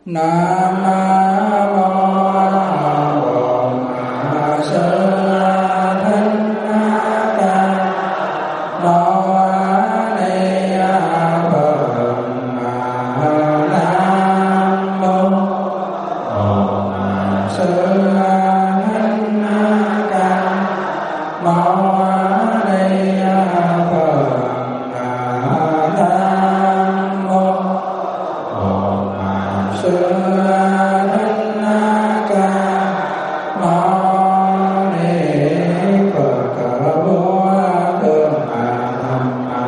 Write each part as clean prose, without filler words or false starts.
Nam mô Bổn Sư Thích Ca Mâu Ni Phật. Nam mô Bổn Sư Thích Ca Mâu Ni Phật. Nam mô Sư Thích Ca Mâu Ni Phật. Vua Tương Thầm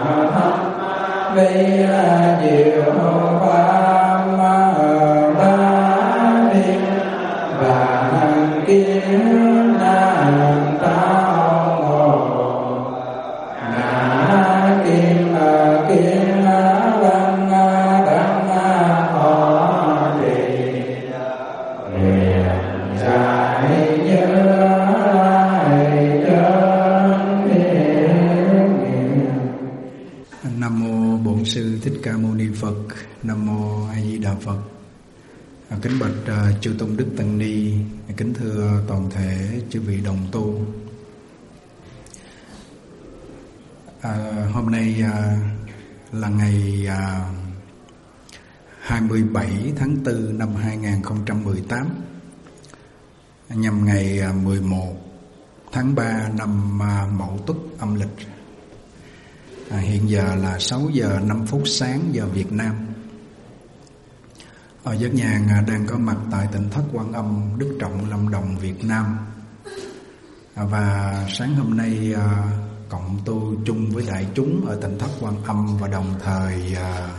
Vi Diệu Pháp Ba Thiên và Hành Kiến Đàn Tao Ngộ Na Kim Kiến Văn Đăng Thọ Trì Nguyện Giải Như Lai Chân Thiên. Nam mô Bổn Sư Thích Ca Mâu Ni Phật. Nam mô A Di Đà Phật. Kính bạch chư tôn đức tăng ni, kính thưa toàn thể chư vị đồng tu. Hôm nay là ngày 27 tháng 4 năm 2018, nhằm ngày 11 tháng 3 năm Mậu Tuất âm lịch. Hiện giờ là 6 giờ 5 phút sáng giờ Việt Nam. Giác Nhàn đang có mặt tại tỉnh Thất Quan Âm, Đức Trọng, Lâm Đồng, Việt Nam. Và sáng hôm nay cộng tu chung với đại chúng ở tỉnh Thất Quan Âm, và đồng thời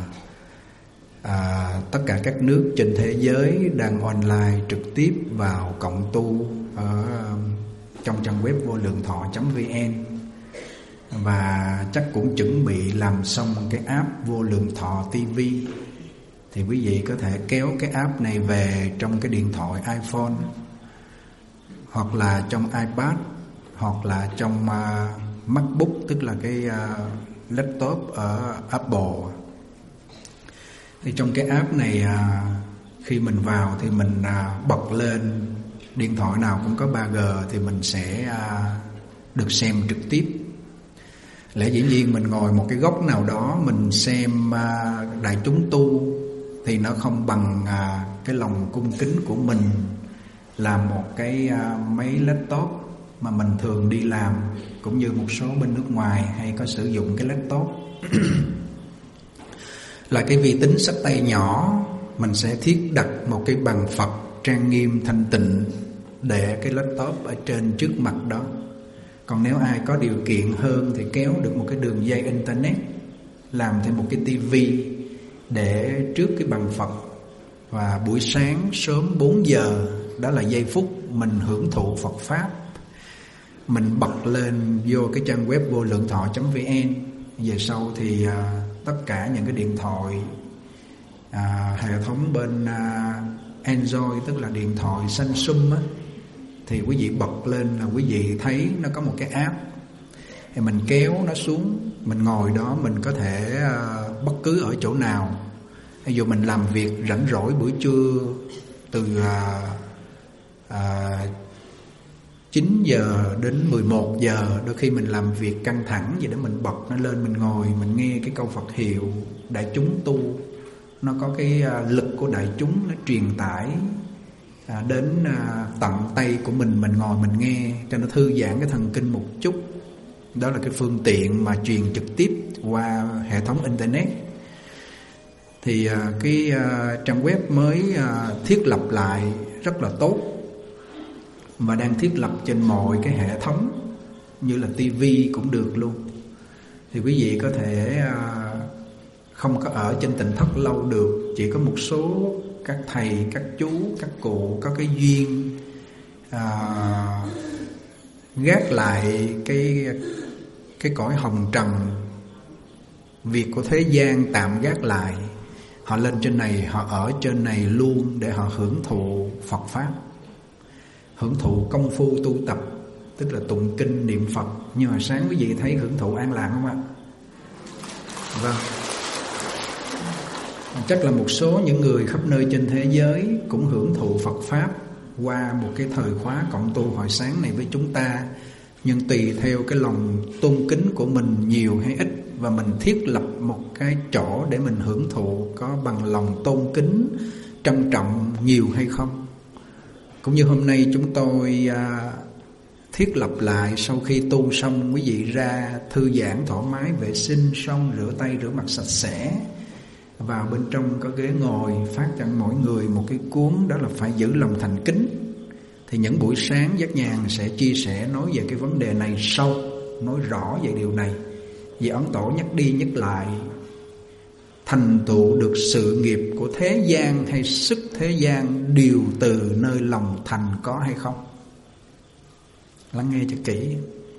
tất cả các nước trên thế giới đang online trực tiếp vào cộng tu ở trong trang web vô lượng thọ.vn. Và chắc cũng chuẩn bị làm xong cái app Vô Lượng Thọ TV. Thì quý vị có thể kéo cái app này về trong cái điện thoại iPhone, hoặc là trong iPad, hoặc là trong MacBook, tức là cái laptop ở Apple. Thì trong cái app này khi mình vào thì mình bật lên, điện thoại nào cũng có 3G thì mình sẽ được xem trực tiếp. Lẽ dĩ nhiên mình ngồi một cái góc nào đó mình xem đại chúng tu thì nó không bằng cái lòng cung kính của mình là một cái máy laptop mà mình thường đi làm, cũng như một số bên nước ngoài hay có sử dụng cái laptop. Là cái vi tính xách tay nhỏ, mình sẽ thiết đặt một cái bằng Phật trang nghiêm thanh tịnh để cái laptop ở trên trước mặt đó. Còn nếu ai có điều kiện hơn thì kéo được một cái đường dây internet, làm thêm một cái tivi để trước cái bằng Phật. Và buổi sáng sớm 4 giờ, đó là giây phút mình hưởng thụ Phật Pháp, mình bật lên vô cái trang web vô lượng thọ.vn. Về sau thì tất cả những cái điện thoại hệ thống bên Android, tức là điện thoại Samsung á, thì quý vị bật lên là quý vị thấy nó có một cái app. Thì mình kéo nó xuống, mình ngồi đó, mình có thể bất cứ ở chỗ nào. Ví dụ mình làm việc rảnh rỗi buổi trưa từ 9 giờ đến 11 giờ, đôi khi mình làm việc căng thẳng gì đó, mình bật nó lên, mình ngồi, mình nghe cái câu Phật hiệu đại chúng tu. Nó có cái lực của đại chúng, nó truyền tải đến tận tay của mình ngồi mình nghe cho nó thư giãn cái thần kinh một chút. Đó là cái phương tiện mà truyền trực tiếp qua hệ thống internet. Thì cái trang web mới thiết lập lại rất là tốt, và đang thiết lập trên mọi cái hệ thống, như là TV cũng được luôn. Thì quý vị có thể không có ở trên Tỉnh Thất lâu được, chỉ có một số các thầy, các chú, các cụ có cái duyên gác lại cái cõi hồng trần, việc của thế gian tạm gác lại. Họ lên trên này, họ ở trên này luôn để họ hưởng thụ Phật Pháp, hưởng thụ công phu tu tập, tức là tụng kinh niệm Phật. Nhưng mà sáng quý vị thấy hưởng thụ an lạc không ạ? Vâng. Chắc là một số những người khắp nơi trên thế giới cũng hưởng thụ Phật Pháp qua một cái thời khóa cộng tu hồi sáng này với chúng ta. Nhưng tùy theo cái lòng tôn kính của mình nhiều hay ít, và mình thiết lập một cái chỗ để mình hưởng thụ có bằng lòng tôn kính, trân trọng nhiều hay không. Cũng như hôm nay chúng tôi thiết lập lại, sau khi tu xong quý vị ra thư giãn thoải mái, vệ sinh xong rửa tay rửa mặt sạch sẽ, vào bên trong có ghế ngồi, phát cho mỗi người một cái cuốn, đó là phải giữ lòng thành kính. Thì những buổi sáng Giác Nhàn sẽ chia sẻ nói về cái vấn đề này sâu, nói rõ về điều này. Vì Ấn Tổ nhắc đi nhắc lại, thành tựu được sự nghiệp của thế gian hay sức thế gian đều từ nơi lòng thành có hay không. Lắng nghe cho kỹ.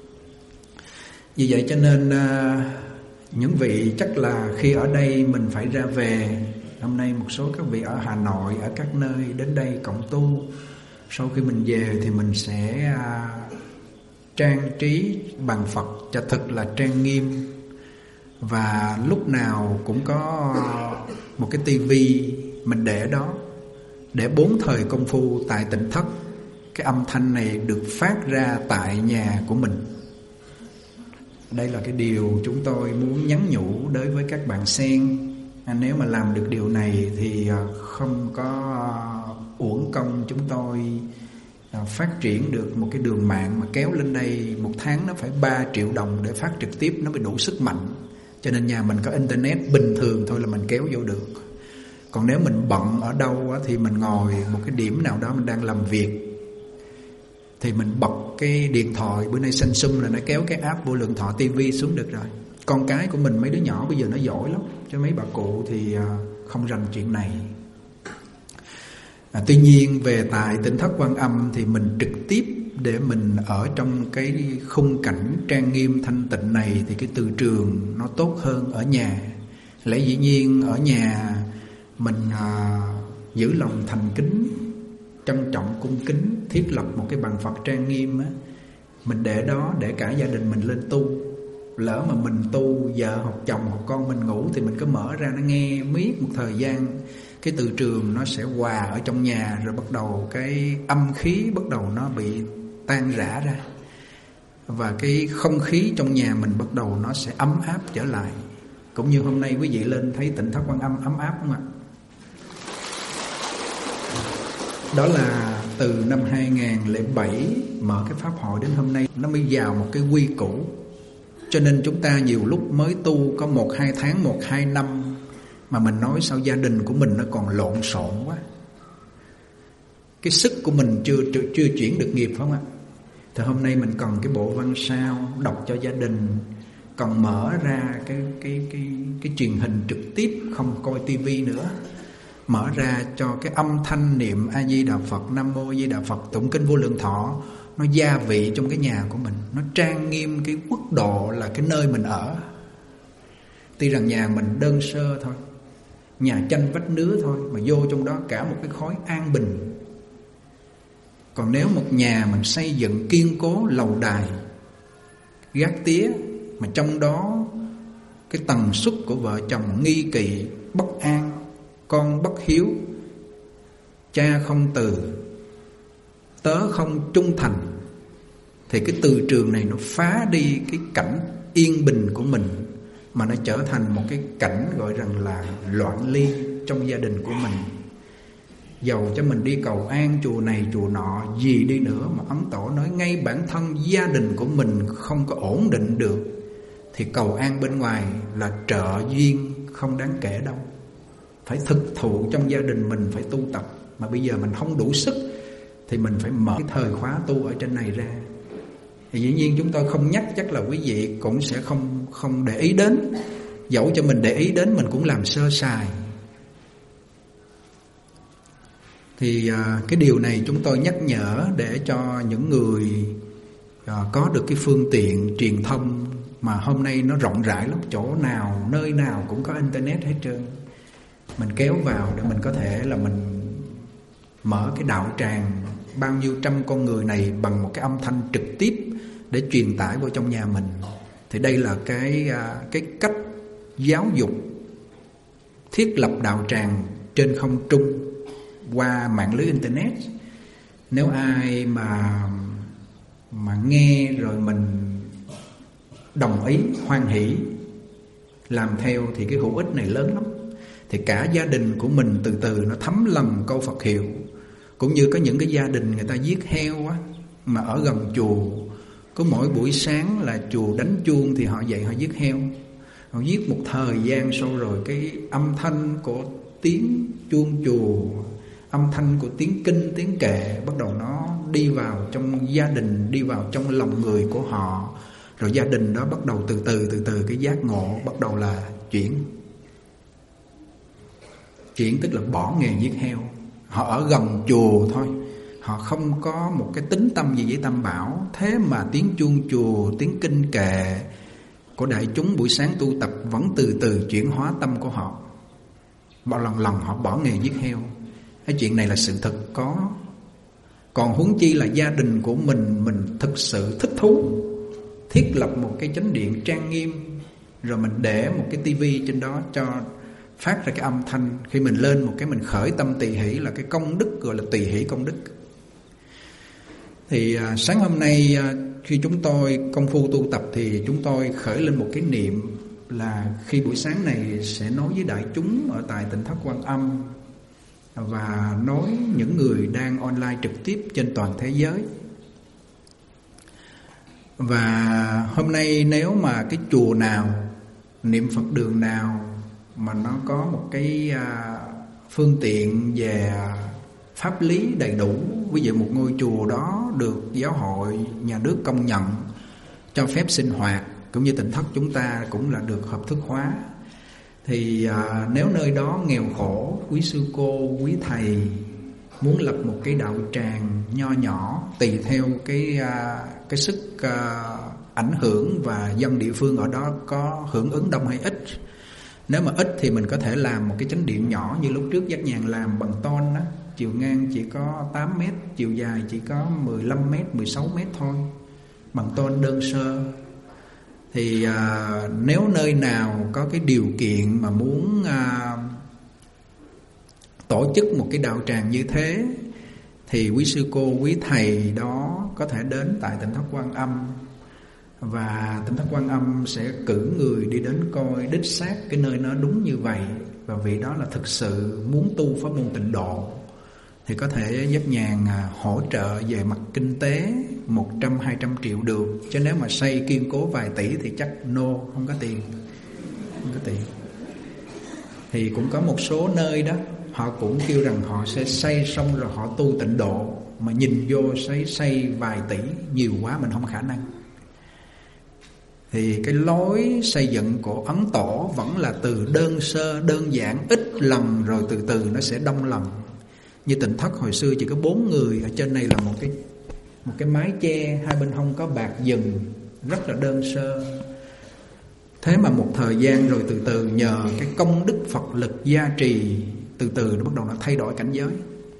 Vì vậy cho nên những vị chắc là khi ở đây mình phải ra về. Hôm nay một số các vị ở Hà Nội, ở các nơi đến đây cộng tu. Sau khi mình về thì mình sẽ trang trí bàn Phật cho thật là trang nghiêm. Và lúc nào cũng có một cái tivi mình để đó, để 4 thời công phu tại Tịnh Thất. Cái âm thanh này được phát ra tại nhà của mình. Đây là cái điều chúng tôi muốn nhắn nhủ đối với các bạn sen. Nếu mà làm được điều này thì không có uổng công chúng tôi phát triển được một cái đường mạng mà kéo lên đây. Một tháng nó phải 3 triệu đồng để phát trực tiếp nó mới đủ sức mạnh. Cho nên nhà mình có internet bình thường thôi là mình kéo vô được. Còn nếu mình bận ở đâu thì mình ngồi một cái điểm nào đó mình đang làm việc, thì mình bật cái điện thoại, bữa nay Samsung là nó kéo cái app Vô Lượng Thọ TV xuống được rồi. Con cái của mình mấy đứa nhỏ bây giờ nó giỏi lắm, chứ mấy bà cụ thì không rành chuyện này. Tuy nhiên về tại Tỉnh Thất Quan Âm thì mình trực tiếp để mình ở trong cái khung cảnh trang nghiêm thanh tịnh này thì cái từ trường nó tốt hơn ở nhà. Lẽ dĩ nhiên ở nhà mình giữ lòng thành kính, trân trọng cung kính, thiết lập một cái bàn Phật trang nghiêm á, mình để đó để cả gia đình mình lên tu. Lỡ mà mình tu, vợ hoặc chồng hoặc con mình ngủ thì mình cứ mở ra nó nghe miết một thời gian, cái từ trường nó sẽ hòa ở trong nhà, rồi bắt đầu cái âm khí bắt đầu nó bị tan rã ra, và cái không khí trong nhà mình bắt đầu nó sẽ ấm áp trở lại. Cũng như hôm nay quý vị lên thấy Tỉnh Thất Quan Âm ấm áp không ạ? Đó là từ năm 2007 mở cái pháp hội đến hôm nay nó mới vào một cái quy củ. Cho nên chúng ta nhiều lúc mới tu có 1-2 tháng, 1-2 năm mà mình nói sao gia đình của mình nó còn lộn xộn quá. Cái sức của mình chưa chuyển được nghiệp, phải không ạ? Thì hôm nay mình cần cái bộ văn sao đọc cho gia đình, còn mở ra cái truyền hình trực tiếp, không coi tivi nữa. Mở ra cho cái âm thanh niệm A Di Đà Phật, Nam Mô A Di Đà Phật, tụng kinh Vô Lượng Thọ nó gia vị trong cái nhà của mình, nó trang nghiêm cái quốc độ là cái nơi mình ở. Tuy rằng nhà mình đơn sơ thôi, nhà tranh vách nứa thôi, mà vô trong đó cả một cái khối an bình. Còn nếu một nhà mình xây dựng kiên cố, lầu đài, gác tía, mà trong đó cái tần suất của vợ chồng nghi kỵ, bất an, con bất hiếu, cha không từ, tớ không trung thành, thì cái từ trường này nó phá đi cái cảnh yên bình của mình, mà nó trở thành một cái cảnh gọi rằng là loạn ly trong gia đình của mình. Dầu cho mình đi cầu an chùa này chùa nọ gì đi nữa, mà Ấn Tổ nói ngay bản thân gia đình của mình không có ổn định được thì cầu an bên ngoài là trợ duyên không đáng kể đâu. Phải thực thụ trong gia đình mình, phải tu tập. Mà bây giờ mình không đủ sức thì mình phải mở cái thời khóa tu ở trên này ra. Thì dĩ nhiên chúng tôi không nhắc, chắc là quý vị cũng sẽ không để ý đến. Dẫu cho mình để ý đến mình cũng làm sơ sài. Thì cái điều này chúng tôi nhắc nhở để cho những người có được cái phương tiện truyền thông mà hôm nay nó rộng rãi lắm, chỗ nào nơi nào cũng có internet hết trơn, mình kéo vào để mình có thể là mình mở cái đạo tràng bao nhiêu trăm con người này bằng một cái âm thanh trực tiếp để truyền tải vào trong nhà mình. Thì đây là cái cách giáo dục thiết lập đạo tràng trên không trung qua mạng lưới internet. Nếu ai mà nghe rồi mình đồng ý, hoan hỷ làm theo thì cái hữu ích này lớn lắm. Thì cả gia đình của mình từ từ nó thấm lầm câu Phật hiệu. Cũng như có những cái gia đình người ta giết heo á, mà ở gần chùa, có mỗi buổi sáng là chùa đánh chuông thì họ dậy họ giết heo. Họ giết một thời gian sau rồi cái âm thanh của tiếng chuông chùa, âm thanh của tiếng kinh, tiếng kệ bắt đầu nó đi vào trong gia đình, đi vào trong lòng người của họ. Rồi gia đình đó bắt đầu từ từ cái giác ngộ bắt đầu là chuyển tức là bỏ nghề giết heo. Họ ở gần chùa thôi, họ không có một cái tín tâm gì với Tam Bảo. Thế mà tiếng chuông chùa, tiếng kinh kệ của đại chúng buổi sáng tu tập vẫn từ từ chuyển hóa tâm của họ. Một lần họ bỏ nghề giết heo. Cái chuyện này là sự thật có. Còn huống chi là gia đình của mình thực sự thích thú thiết lập một cái chánh điện trang nghiêm, rồi mình để một cái tivi trên đó cho phát ra cái âm thanh. Khi mình lên một cái mình khởi tâm tỳ hỷ là cái công đức, gọi là tỳ hỷ công đức. Thì sáng hôm nay khi chúng tôi công phu tu tập thì chúng tôi khởi lên một cái niệm là khi buổi sáng này sẽ nói với đại chúng ở tại Tỉnh Thất Quan Âm và nói những người đang online trực tiếp trên toàn thế giới. Và hôm nay nếu mà cái chùa nào, niệm Phật đường nào mà nó có một cái phương tiện về pháp lý đầy đủ, ví dụ một ngôi chùa đó được giáo hội, nhà nước công nhận cho phép sinh hoạt, cũng như Tỉnh Thất chúng ta cũng là được hợp thức hóa, thì nếu nơi đó nghèo khổ, quý sư cô, quý thầy muốn lập một cái đạo tràng nho nhỏ tùy theo cái sức ảnh hưởng và dân địa phương ở đó có hưởng ứng đông hay ít. Nếu mà ít thì mình có thể làm một cái chánh điện nhỏ như lúc trước Giác Nhàn làm bằng tôn đó, chiều ngang chỉ có 8 mét, chiều dài chỉ có 15 mét, 16 mét thôi, bằng tôn đơn sơ. Thì nếu nơi nào có cái điều kiện mà muốn tổ chức một cái đạo tràng như thế thì quý sư cô, quý thầy đó có thể đến tại Tỉnh Thất Quan Âm, và Tỉnh Thất Quan Âm sẽ cử người đi đến coi đích xác cái nơi nó đúng như vậy, và vị đó là thực sự muốn tu pháp môn Tịnh Độ thì có thể Giác Nhàn hỗ trợ về mặt kinh tế 100-200 triệu được. Chứ nếu mà xây kiên cố vài tỷ thì chắc không có tiền. Thì cũng có một số nơi đó họ cũng kêu rằng họ sẽ xây xong rồi họ tu Tịnh Độ, mà nhìn vô xây vài tỷ nhiều quá mình không khả năng. Thì cái lối xây dựng của Ấn Tổ vẫn là từ đơn sơ, đơn giản, ít lần rồi từ từ nó sẽ đông lần. Như Tỉnh Thất hồi xưa chỉ có 4 người, ở trên này là một cái mái che, hai bên hông có bạc dừng, rất là đơn sơ. Thế mà một thời gian rồi từ từ nhờ cái công đức Phật lực gia trì, từ từ nó bắt đầu nó thay đổi cảnh giới.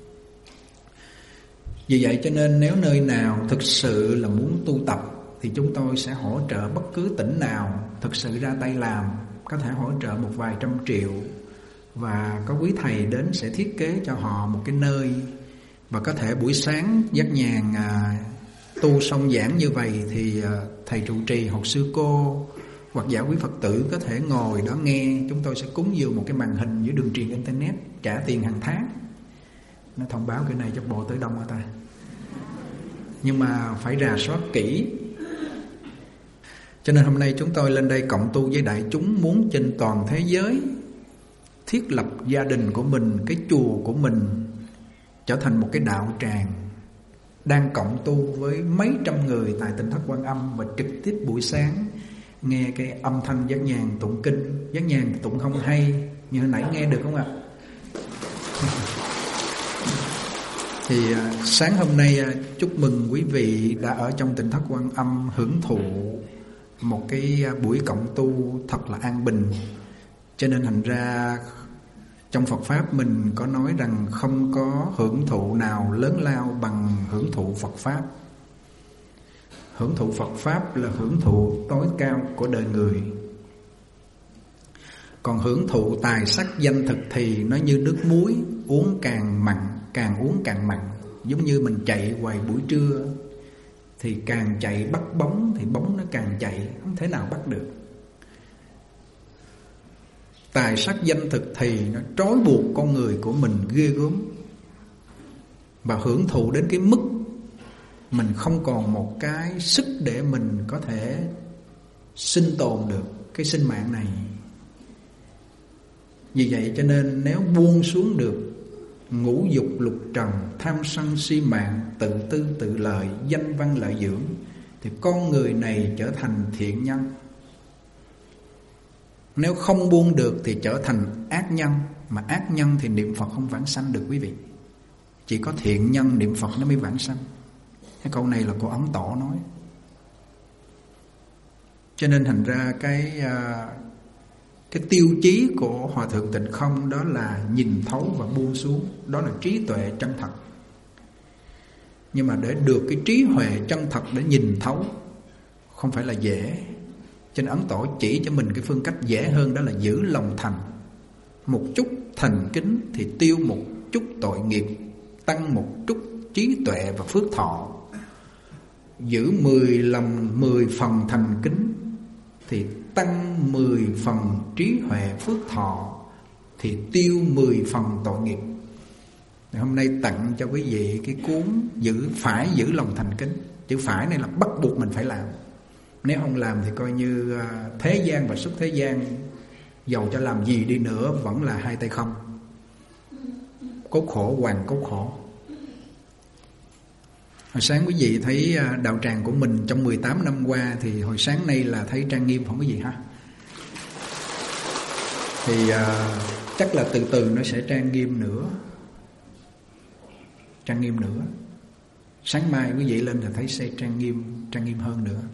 Vì vậy cho nên nếu nơi nào thực sự là muốn tu tập thì chúng tôi sẽ hỗ trợ bất cứ tỉnh nào thực sự ra tay làm, có thể hỗ trợ một vài trăm triệu. Và có quý thầy đến sẽ thiết kế cho họ một cái nơi, và có thể buổi sáng Giác Nhàn tu xong giảng như vậy thì thầy trụ trì hoặc sư cô hoặc giả quý Phật tử có thể ngồi đó nghe. Chúng tôi sẽ cúng dường một cái màn hình với đường truyền internet, trả tiền hàng tháng. Nó thông báo cái này cho bộ tới đông hả ta? Nhưng mà phải rà soát kỹ. Cho nên hôm nay chúng tôi lên đây cộng tu với đại chúng, muốn trên toàn thế giới thiết lập gia đình của mình, cái chùa của mình trở thành một cái đạo tràng đang cộng tu với mấy trăm người tại Tỉnh Thất Quan Âm, và trực tiếp buổi sáng nghe cái âm thanh Giác Nhàn tụng kinh. Giác Nhàn tụng không hay, như hồi nãy nghe được không ạ? Thì sáng hôm nay chúc mừng quý vị đã ở trong Tỉnh Thất Quan Âm hưởng thụ một cái buổi cộng tu thật là an bình. Cho nên thành ra trong Phật Pháp mình có nói rằng không có hưởng thụ nào lớn lao bằng hưởng thụ Phật Pháp. Hưởng thụ Phật Pháp là hưởng thụ tối cao của đời người. Còn hưởng thụ tài sắc danh thực thì nó như nước muối, uống càng mặn, càng uống càng mặn. Giống như mình chạy hoài buổi trưa thì càng chạy bắt bóng thì bóng nó càng chạy, không thể nào bắt được. Tài sắc danh thực thì nó trói buộc con người của mình ghê gớm, và hưởng thụ đến cái mức mình không còn một cái sức để mình có thể sinh tồn được cái sinh mạng này. Vì vậy cho nên nếu buông xuống được ngũ dục lục trần, tham sân si mạng, tự tư tự lợi, danh văn lợi dưỡng, thì con người này trở thành thiện nhân. Nếu không buông được thì trở thành ác nhân. Mà ác nhân thì niệm Phật không vãng sanh được quý vị. Chỉ có thiện nhân niệm Phật nó mới vãng sanh. Cái câu này là cô Ấn Tổ nói. Cho nên thành ra cái tiêu chí của Hòa Thượng Tịnh Không đó là nhìn thấu và buông xuống. Đó là trí tuệ chân thật. Nhưng mà để được cái trí huệ chân thật để nhìn thấu không phải là dễ. Cho nên Ấn Tổ chỉ cho mình cái phương cách dễ hơn, đó là giữ lòng thành. Một chút thành kính thì tiêu một chút tội nghiệp, tăng một chút trí tuệ và phước thọ. Giữ 10 phần thành kính thì tăng 10 phần trí huệ phước thọ, thì tiêu 10 phần tội nghiệp. Hôm nay tặng cho quý vị cái cuốn phải giữ lòng thành kính. Chữ phải này là bắt buộc mình phải làm. Nếu không làm thì coi như thế gian và xuất thế gian, dầu cho làm gì đi nữa vẫn là hai tay không. Cốt khổ, hoàn cốt khổ. Hồi sáng quý vị thấy đạo tràng của mình trong 18 năm qua thì hồi sáng nay là thấy trang nghiêm không có gì ha. Thì chắc là từ từ nó sẽ trang nghiêm nữa. Trang nghiêm nữa. Sáng mai quý vị lên là thấy sẽ trang nghiêm hơn nữa.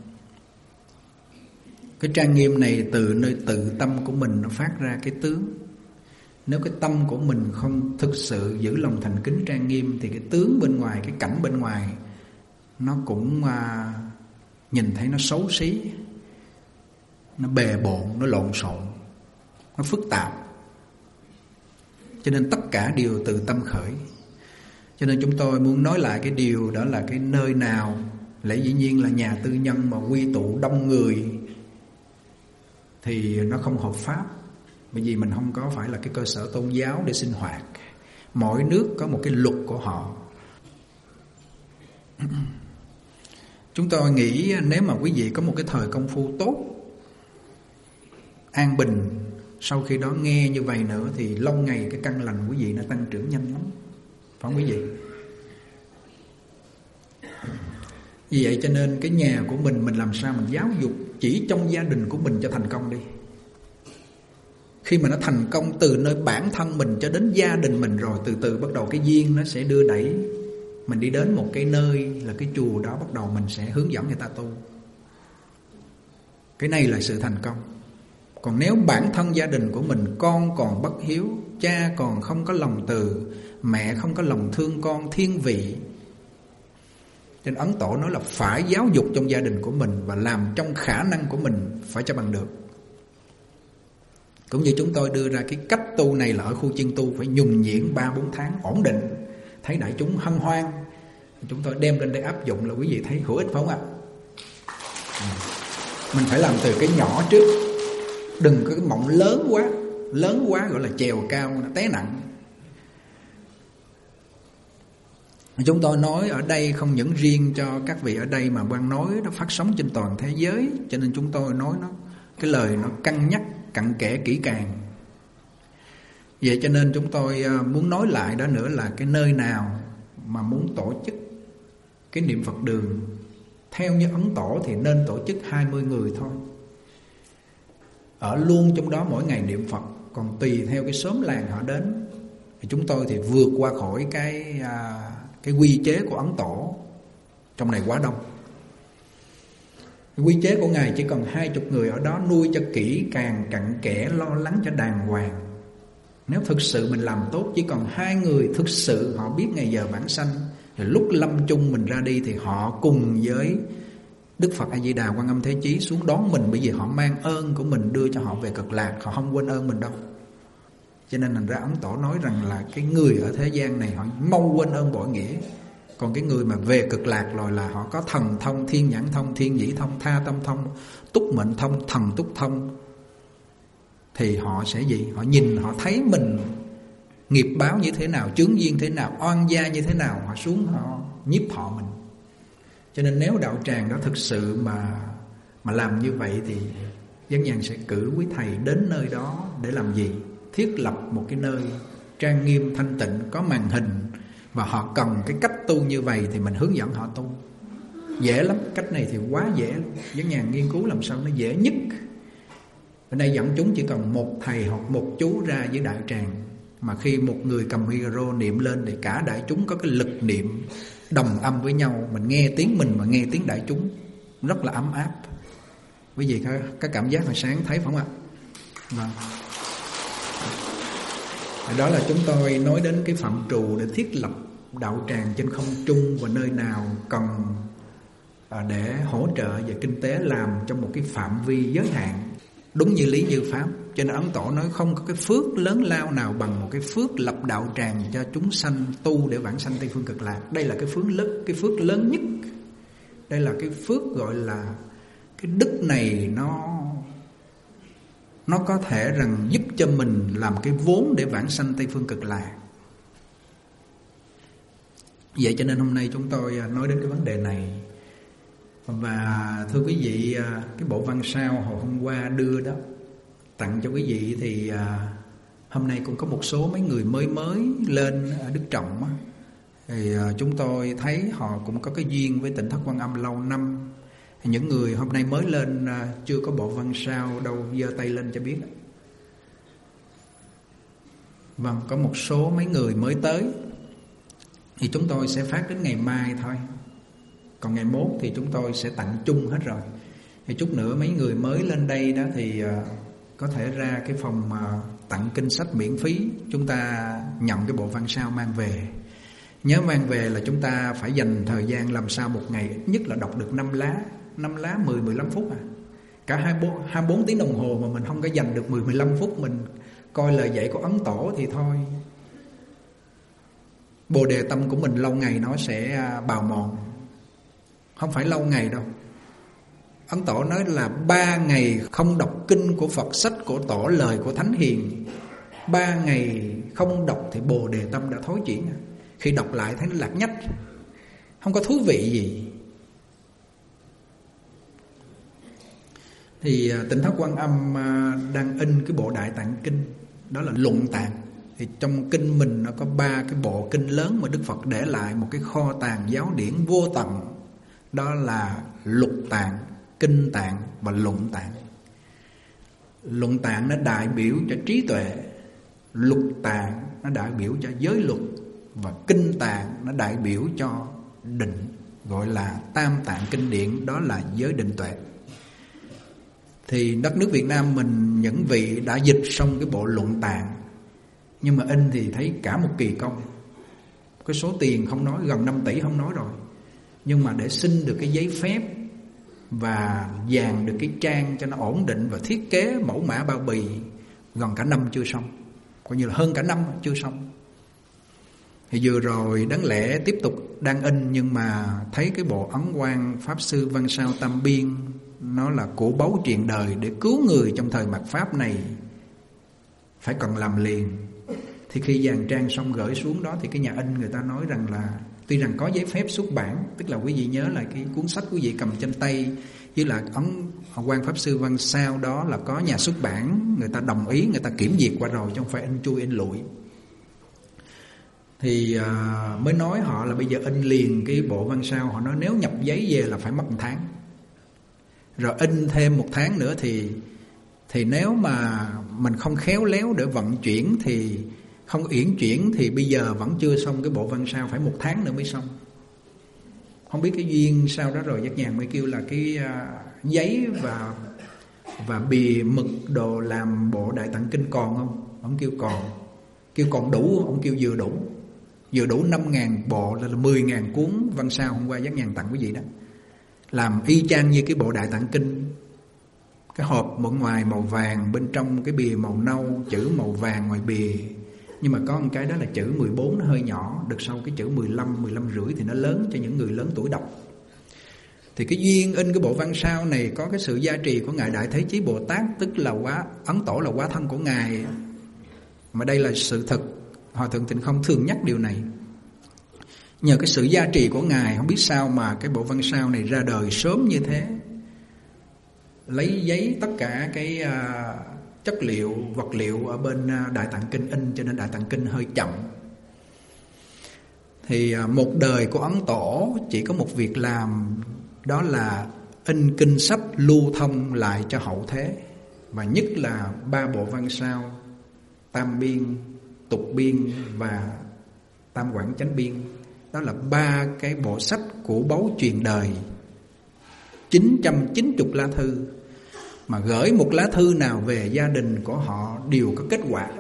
Cái trang nghiêm này từ nơi tự tâm của mình nó phát ra cái tướng. Nếu cái tâm của mình không thực sự giữ lòng thành kính trang nghiêm thì cái tướng bên ngoài, cái cảnh bên ngoài nó cũng nhìn thấy nó xấu xí, nó bề bộn, nó lộn xộn, nó phức tạp. Cho nên tất cả đều từ tâm khởi. Cho nên chúng tôi muốn nói lại cái điều đó là cái nơi nào, lẽ dĩ nhiên là nhà tư nhân mà quy tụ đông người thì nó không hợp pháp. Bởi vì mình không có phải là cái cơ sở tôn giáo để sinh hoạt. Mỗi nước có một cái luật của họ. Chúng tôi nghĩ nếu mà quý vị có một cái thời công phu tốt, an bình, sau khi đó nghe như vậy nữa thì lâu ngày cái căn lành quý vị nó tăng trưởng nhanh lắm. Phải không quý vị? Vì vậy cho nên cái nhà của mình làm sao mình giáo dục chỉ trong gia đình của mình cho thành công đi. Khi mà nó thành công từ nơi bản thân mình cho đến gia đình mình rồi, từ từ bắt đầu cái duyên nó sẽ đưa đẩy mình đi đến một cái nơi là cái chùa đó, bắt đầu mình sẽ hướng dẫn người ta tu. Cái này là sự thành công. Còn nếu bản thân gia đình của mình, con còn bất hiếu, cha còn không có lòng từ, mẹ không có lòng thương con thiên vị, nên Ấn Tổ nói là phải giáo dục trong gia đình của mình và làm trong khả năng của mình phải cho bằng được. Cũng như chúng tôi đưa ra cái cách tu này là ở khu chiên tu phải nhuần nhuyễn 3-4 tháng ổn định, thấy đại chúng hân hoan, chúng tôi đem lên đây áp dụng là quý vị thấy hữu ích phải không ạ? Mình phải làm từ cái nhỏ trước, đừng có cái mộng lớn quá gọi là chèo cao nó té nặng. Chúng tôi nói ở đây không những riêng cho các vị ở đây mà ban nói nó phát sóng trên toàn thế giới, cho nên chúng tôi nói nó cái lời nó cân nhắc cặn kẽ kỹ càng. Vậy cho nên chúng tôi muốn nói lại đó nữa là cái nơi nào mà muốn tổ chức cái niệm Phật đường theo như Ấn Tổ thì nên tổ chức 20 người thôi, ở luôn trong đó mỗi ngày niệm Phật. Còn tùy theo cái xóm làng họ đến thì chúng tôi thì vượt qua khỏi cái quy chế của Ấn Tổ. Trong này quá đông. Quy chế của Ngài chỉ cần 20 người ở đó nuôi cho kỹ càng cặn kẽ, lo lắng cho đàng hoàng. Nếu thực sự mình làm tốt, chỉ còn 2 người thực sự họ biết ngày giờ vãng sanh, thì lúc lâm chung mình ra đi thì họ cùng với Đức Phật A Di Đà, Quan Âm Thế Chí xuống đón mình, bởi vì họ mang ơn của mình đưa cho họ về Cực Lạc, họ không quên ơn mình đâu. Cho nên thành ra Ấn Tổ nói rằng là cái người ở thế gian này họ mau quên ơn bội nghĩa, còn cái người mà về Cực Lạc rồi là họ có thần thông, thiên nhãn thông, thiên nhĩ thông, tha tâm thông, túc mệnh thông, thần túc thông, thì họ sẽ gì? Họ nhìn, họ thấy mình nghiệp báo như thế nào, chướng duyên thế nào, oan gia như thế nào, họ xuống họ nhiếp họ mình. Cho nên nếu đạo tràng đó thực sự mà làm như vậy thì Giác Nhàn sẽ cử quý thầy đến nơi đó để làm gì? Thiết lập một cái nơi trang nghiêm thanh tịnh, có màn hình, và họ cần cái cách tu như vậy thì mình hướng dẫn họ tu. Dễ lắm, cách này thì quá dễ luôn. Giác Nhàn nghiên cứu làm sao nó dễ nhất. Ở đây dẫn chúng chỉ cần một thầy hoặc một chú ra với đại tràng, mà khi một người cầm micro niệm lên thì cả đại chúng có cái lực niệm đồng âm với nhau. Mình nghe tiếng mình mà nghe tiếng đại chúng, rất là ấm áp. Quý vị có cảm giác hồi sáng thấy phải không ạ? Vâng. Đó là chúng tôi nói đến cái phạm trù để thiết lập đạo tràng trên không trung, và nơi nào cần để hỗ trợ về kinh tế làm trong một cái phạm vi giới hạn, đúng như lý như pháp. Cho nên Ấn Tổ nói không có cái phước lớn lao nào bằng một cái phước lập đạo tràng cho chúng sanh tu để vãng sanh Tây Phương Cực Lạc. Đây là cái phước lớn nhất. Đây là cái phước gọi là cái đức này, nó có thể rằng giúp cho mình làm cái vốn để vãng sanh Tây Phương Cực Lạc. Vậy cho nên hôm nay chúng tôi nói đến cái vấn đề này. Và thưa quý vị, cái bộ văn sao hồi hôm qua đưa đó tặng cho quý vị thì hôm nay cũng có một số mấy người mới lên ở Đức Trọng á. Thì chúng tôi thấy họ cũng có cái duyên với Tỉnh Thất Quan Âm lâu năm. Những người hôm nay mới lên chưa có bộ văn sao đâu, giơ tay lên cho biết. Vâng, có một số mấy người mới tới thì chúng tôi sẽ phát đến ngày mai thôi. Còn ngày mốt thì chúng tôi sẽ tặng chung hết rồi. Thì chút nữa mấy người mới lên đây đó thì có thể ra cái phòng tặng kinh sách miễn phí. Chúng ta nhận cái bộ văn sao mang về. Nhớ mang về là chúng ta phải dành thời gian làm sao một ngày ít nhất là đọc được 5 lá 10-15 phút à. Cả 24 tiếng đồng hồ mà mình không có dành được 10-15 phút mình coi lời dạy của Ấn Tổ thì thôi, bồ đề tâm của mình lâu ngày nó sẽ bào mòn. Không phải lâu ngày đâu. Ấn Tổ nói là 3 ngày không đọc kinh của Phật, sách của Tổ, lời của Thánh Hiền, 3 ngày không đọc thì bồ đề tâm đã thối chuyển. Khi đọc lại thấy nó lạc nhách, không có thú vị gì. Thì Tỉnh Thất Quan Âm đang in cái bộ Đại Tạng Kinh, đó là Luận Tạng. Thì trong kinh mình nó có 3 cái bộ kinh lớn mà Đức Phật để lại một cái kho tàng giáo điển vô tận. Đó là Lục Tạng, Kinh Tạng và Luận Tạng. Luận Tạng nó đại biểu cho trí tuệ, Lục Tạng nó đại biểu cho giới luật, và Kinh Tạng nó đại biểu cho định, gọi là Tam Tạng Kinh Điển, đó là giới định tuệ. Thì đất nước Việt Nam mình những vị đã dịch xong cái bộ Luận Tạng, nhưng mà in thì thấy cả một kỳ công. Cái số tiền không nói, gần 5 tỷ không nói rồi, nhưng mà để xin được cái giấy phép và dàn được cái trang cho nó ổn định và thiết kế mẫu mã bao bì gần cả năm chưa xong, coi như là hơn cả năm chưa xong. Thì vừa rồi đáng lẽ tiếp tục đang in, nhưng mà thấy cái bộ Ấn Quang Pháp Sư Văn Sao Tam Biên nó là cổ báu truyền đời để cứu người trong thời mạt Pháp này, phải cần làm liền. Thì khi dàn trang xong gửi xuống đó thì cái nhà in người ta nói rằng là tuy rằng có giấy phép xuất bản, tức là quý vị nhớ là cái cuốn sách quý vị cầm trên tay với là Ấn Quang Pháp Sư Văn Sao đó là có nhà xuất bản, người ta đồng ý, người ta kiểm duyệt qua rồi, chứ không phải in chui in lụi. Thì mới nói họ là bây giờ in liền cái bộ Văn Sao. Họ nói nếu nhập giấy về là phải mất 1 tháng, rồi in thêm 1 tháng nữa thì nếu mà mình không khéo léo để vận chuyển thì không uyển chuyển thì bây giờ vẫn chưa xong cái bộ Văn Sao, phải 1 tháng nữa mới xong. Không biết cái duyên sao đó rồi Giác Nhàn mới kêu là cái giấy và bìa mực đồ làm bộ Đại Tạng Kinh còn không? Ông kêu còn đủ, ông kêu vừa đủ 5.000 bộ là 10.000 cuốn Văn Sao hôm qua Giác Nhàn tặng quý vị đó. làm y chang như cái bộ Đại Tạng Kinh. Cái hộp bên ngoài màu vàng, bên trong cái bìa màu nâu, chữ màu vàng ngoài bìa. Nhưng mà có một cái đó là chữ 14 nó hơi nhỏ, được sau cái chữ 15, 15 rưỡi thì nó lớn cho những người lớn tuổi đọc. Thì cái duyên in cái bộ văn sao này có cái sự gia trì của Ngài Đại Thế Chí Bồ Tát, tức là Ấn Tổ là hóa thân của Ngài. Mà đây là sự thật, Hòa Thượng Tịnh Không thường nhắc điều này. Nhờ cái sự gia trì của Ngài, không biết sao mà cái bộ văn sao này ra đời sớm như thế. Lấy giấy tất cả cái chất liệu, vật liệu ở bên Đại Tạng Kinh in, cho nên Đại Tạng Kinh hơi chậm. Thì một đời của Ấn Tổ chỉ có một việc làm, đó là in kinh sách lưu thông lại cho hậu thế. Và nhất là 3 bộ văn sao, Tam Biên, Tục Biên và Tam Quảng Chánh Biên. Đó là 3 cái bộ sách của báu truyền đời, 990 lá thư. Mà gửi một lá thư nào về gia đình của họ đều có kết quả.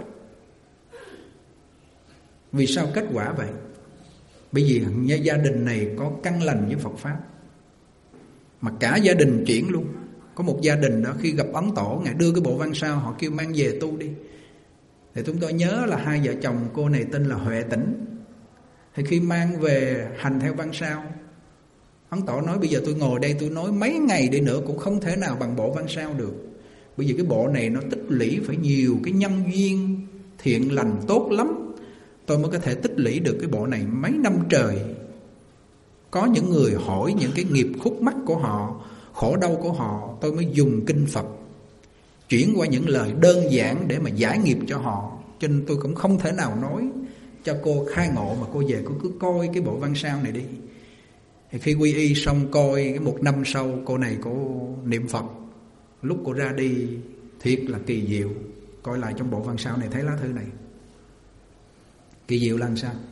Vì sao kết quả vậy? Bởi vì gia đình này có căn lành với Phật Pháp, mà cả gia đình chuyển luôn. Có một gia đình đó khi gặp Ấn Tổ, Ngài đưa cái bộ văn sao, họ kêu mang về tu đi. Thì chúng tôi nhớ là 2 vợ chồng cô này tên là Huệ Tĩnh. Thì khi mang về hành theo văn sao, Ấn Tổ nói bây giờ tôi ngồi đây tôi nói mấy ngày đi nữa cũng không thể nào bằng bộ văn sao được. Bởi vì cái bộ này nó tích lũy phải nhiều cái nhân duyên thiện lành tốt lắm, tôi mới có thể tích lũy được cái bộ này mấy năm trời. Có những người hỏi những cái nghiệp khúc mắc của họ, khổ đau của họ, tôi mới dùng kinh Phật chuyển qua những lời đơn giản để mà giải nghiệp cho họ. Cho nên tôi cũng không thể nào nói cho cô khai ngộ mà cô về cô cứ coi cái bộ văn sao này đi. Thì khi quy y xong coi, cái 1 năm sau cô này cô niệm Phật, lúc cô ra đi thiệt là kỳ diệu. Coi lại trong bộ văn sao này thấy lá thư này kỳ diệu là làm sao.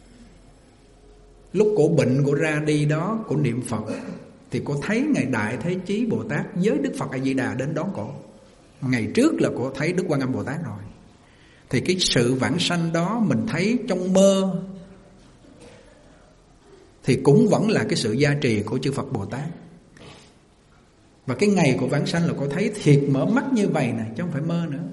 Lúc cô bệnh cô ra đi đó, cô niệm Phật, thì cô thấy Ngài Đại Thế Chí Bồ Tát với Đức Phật A Di Đà đến đón cô. Ngày trước là cô thấy Đức Quan Âm Bồ Tát rồi. Thì cái sự vãng sanh đó mình thấy trong mơ thì cũng vẫn là cái sự gia trì của chư Phật Bồ Tát. Và cái ngày của vãng sanh là cô thấy thiệt mở mắt như vậy nè, chứ không phải mơ nữa.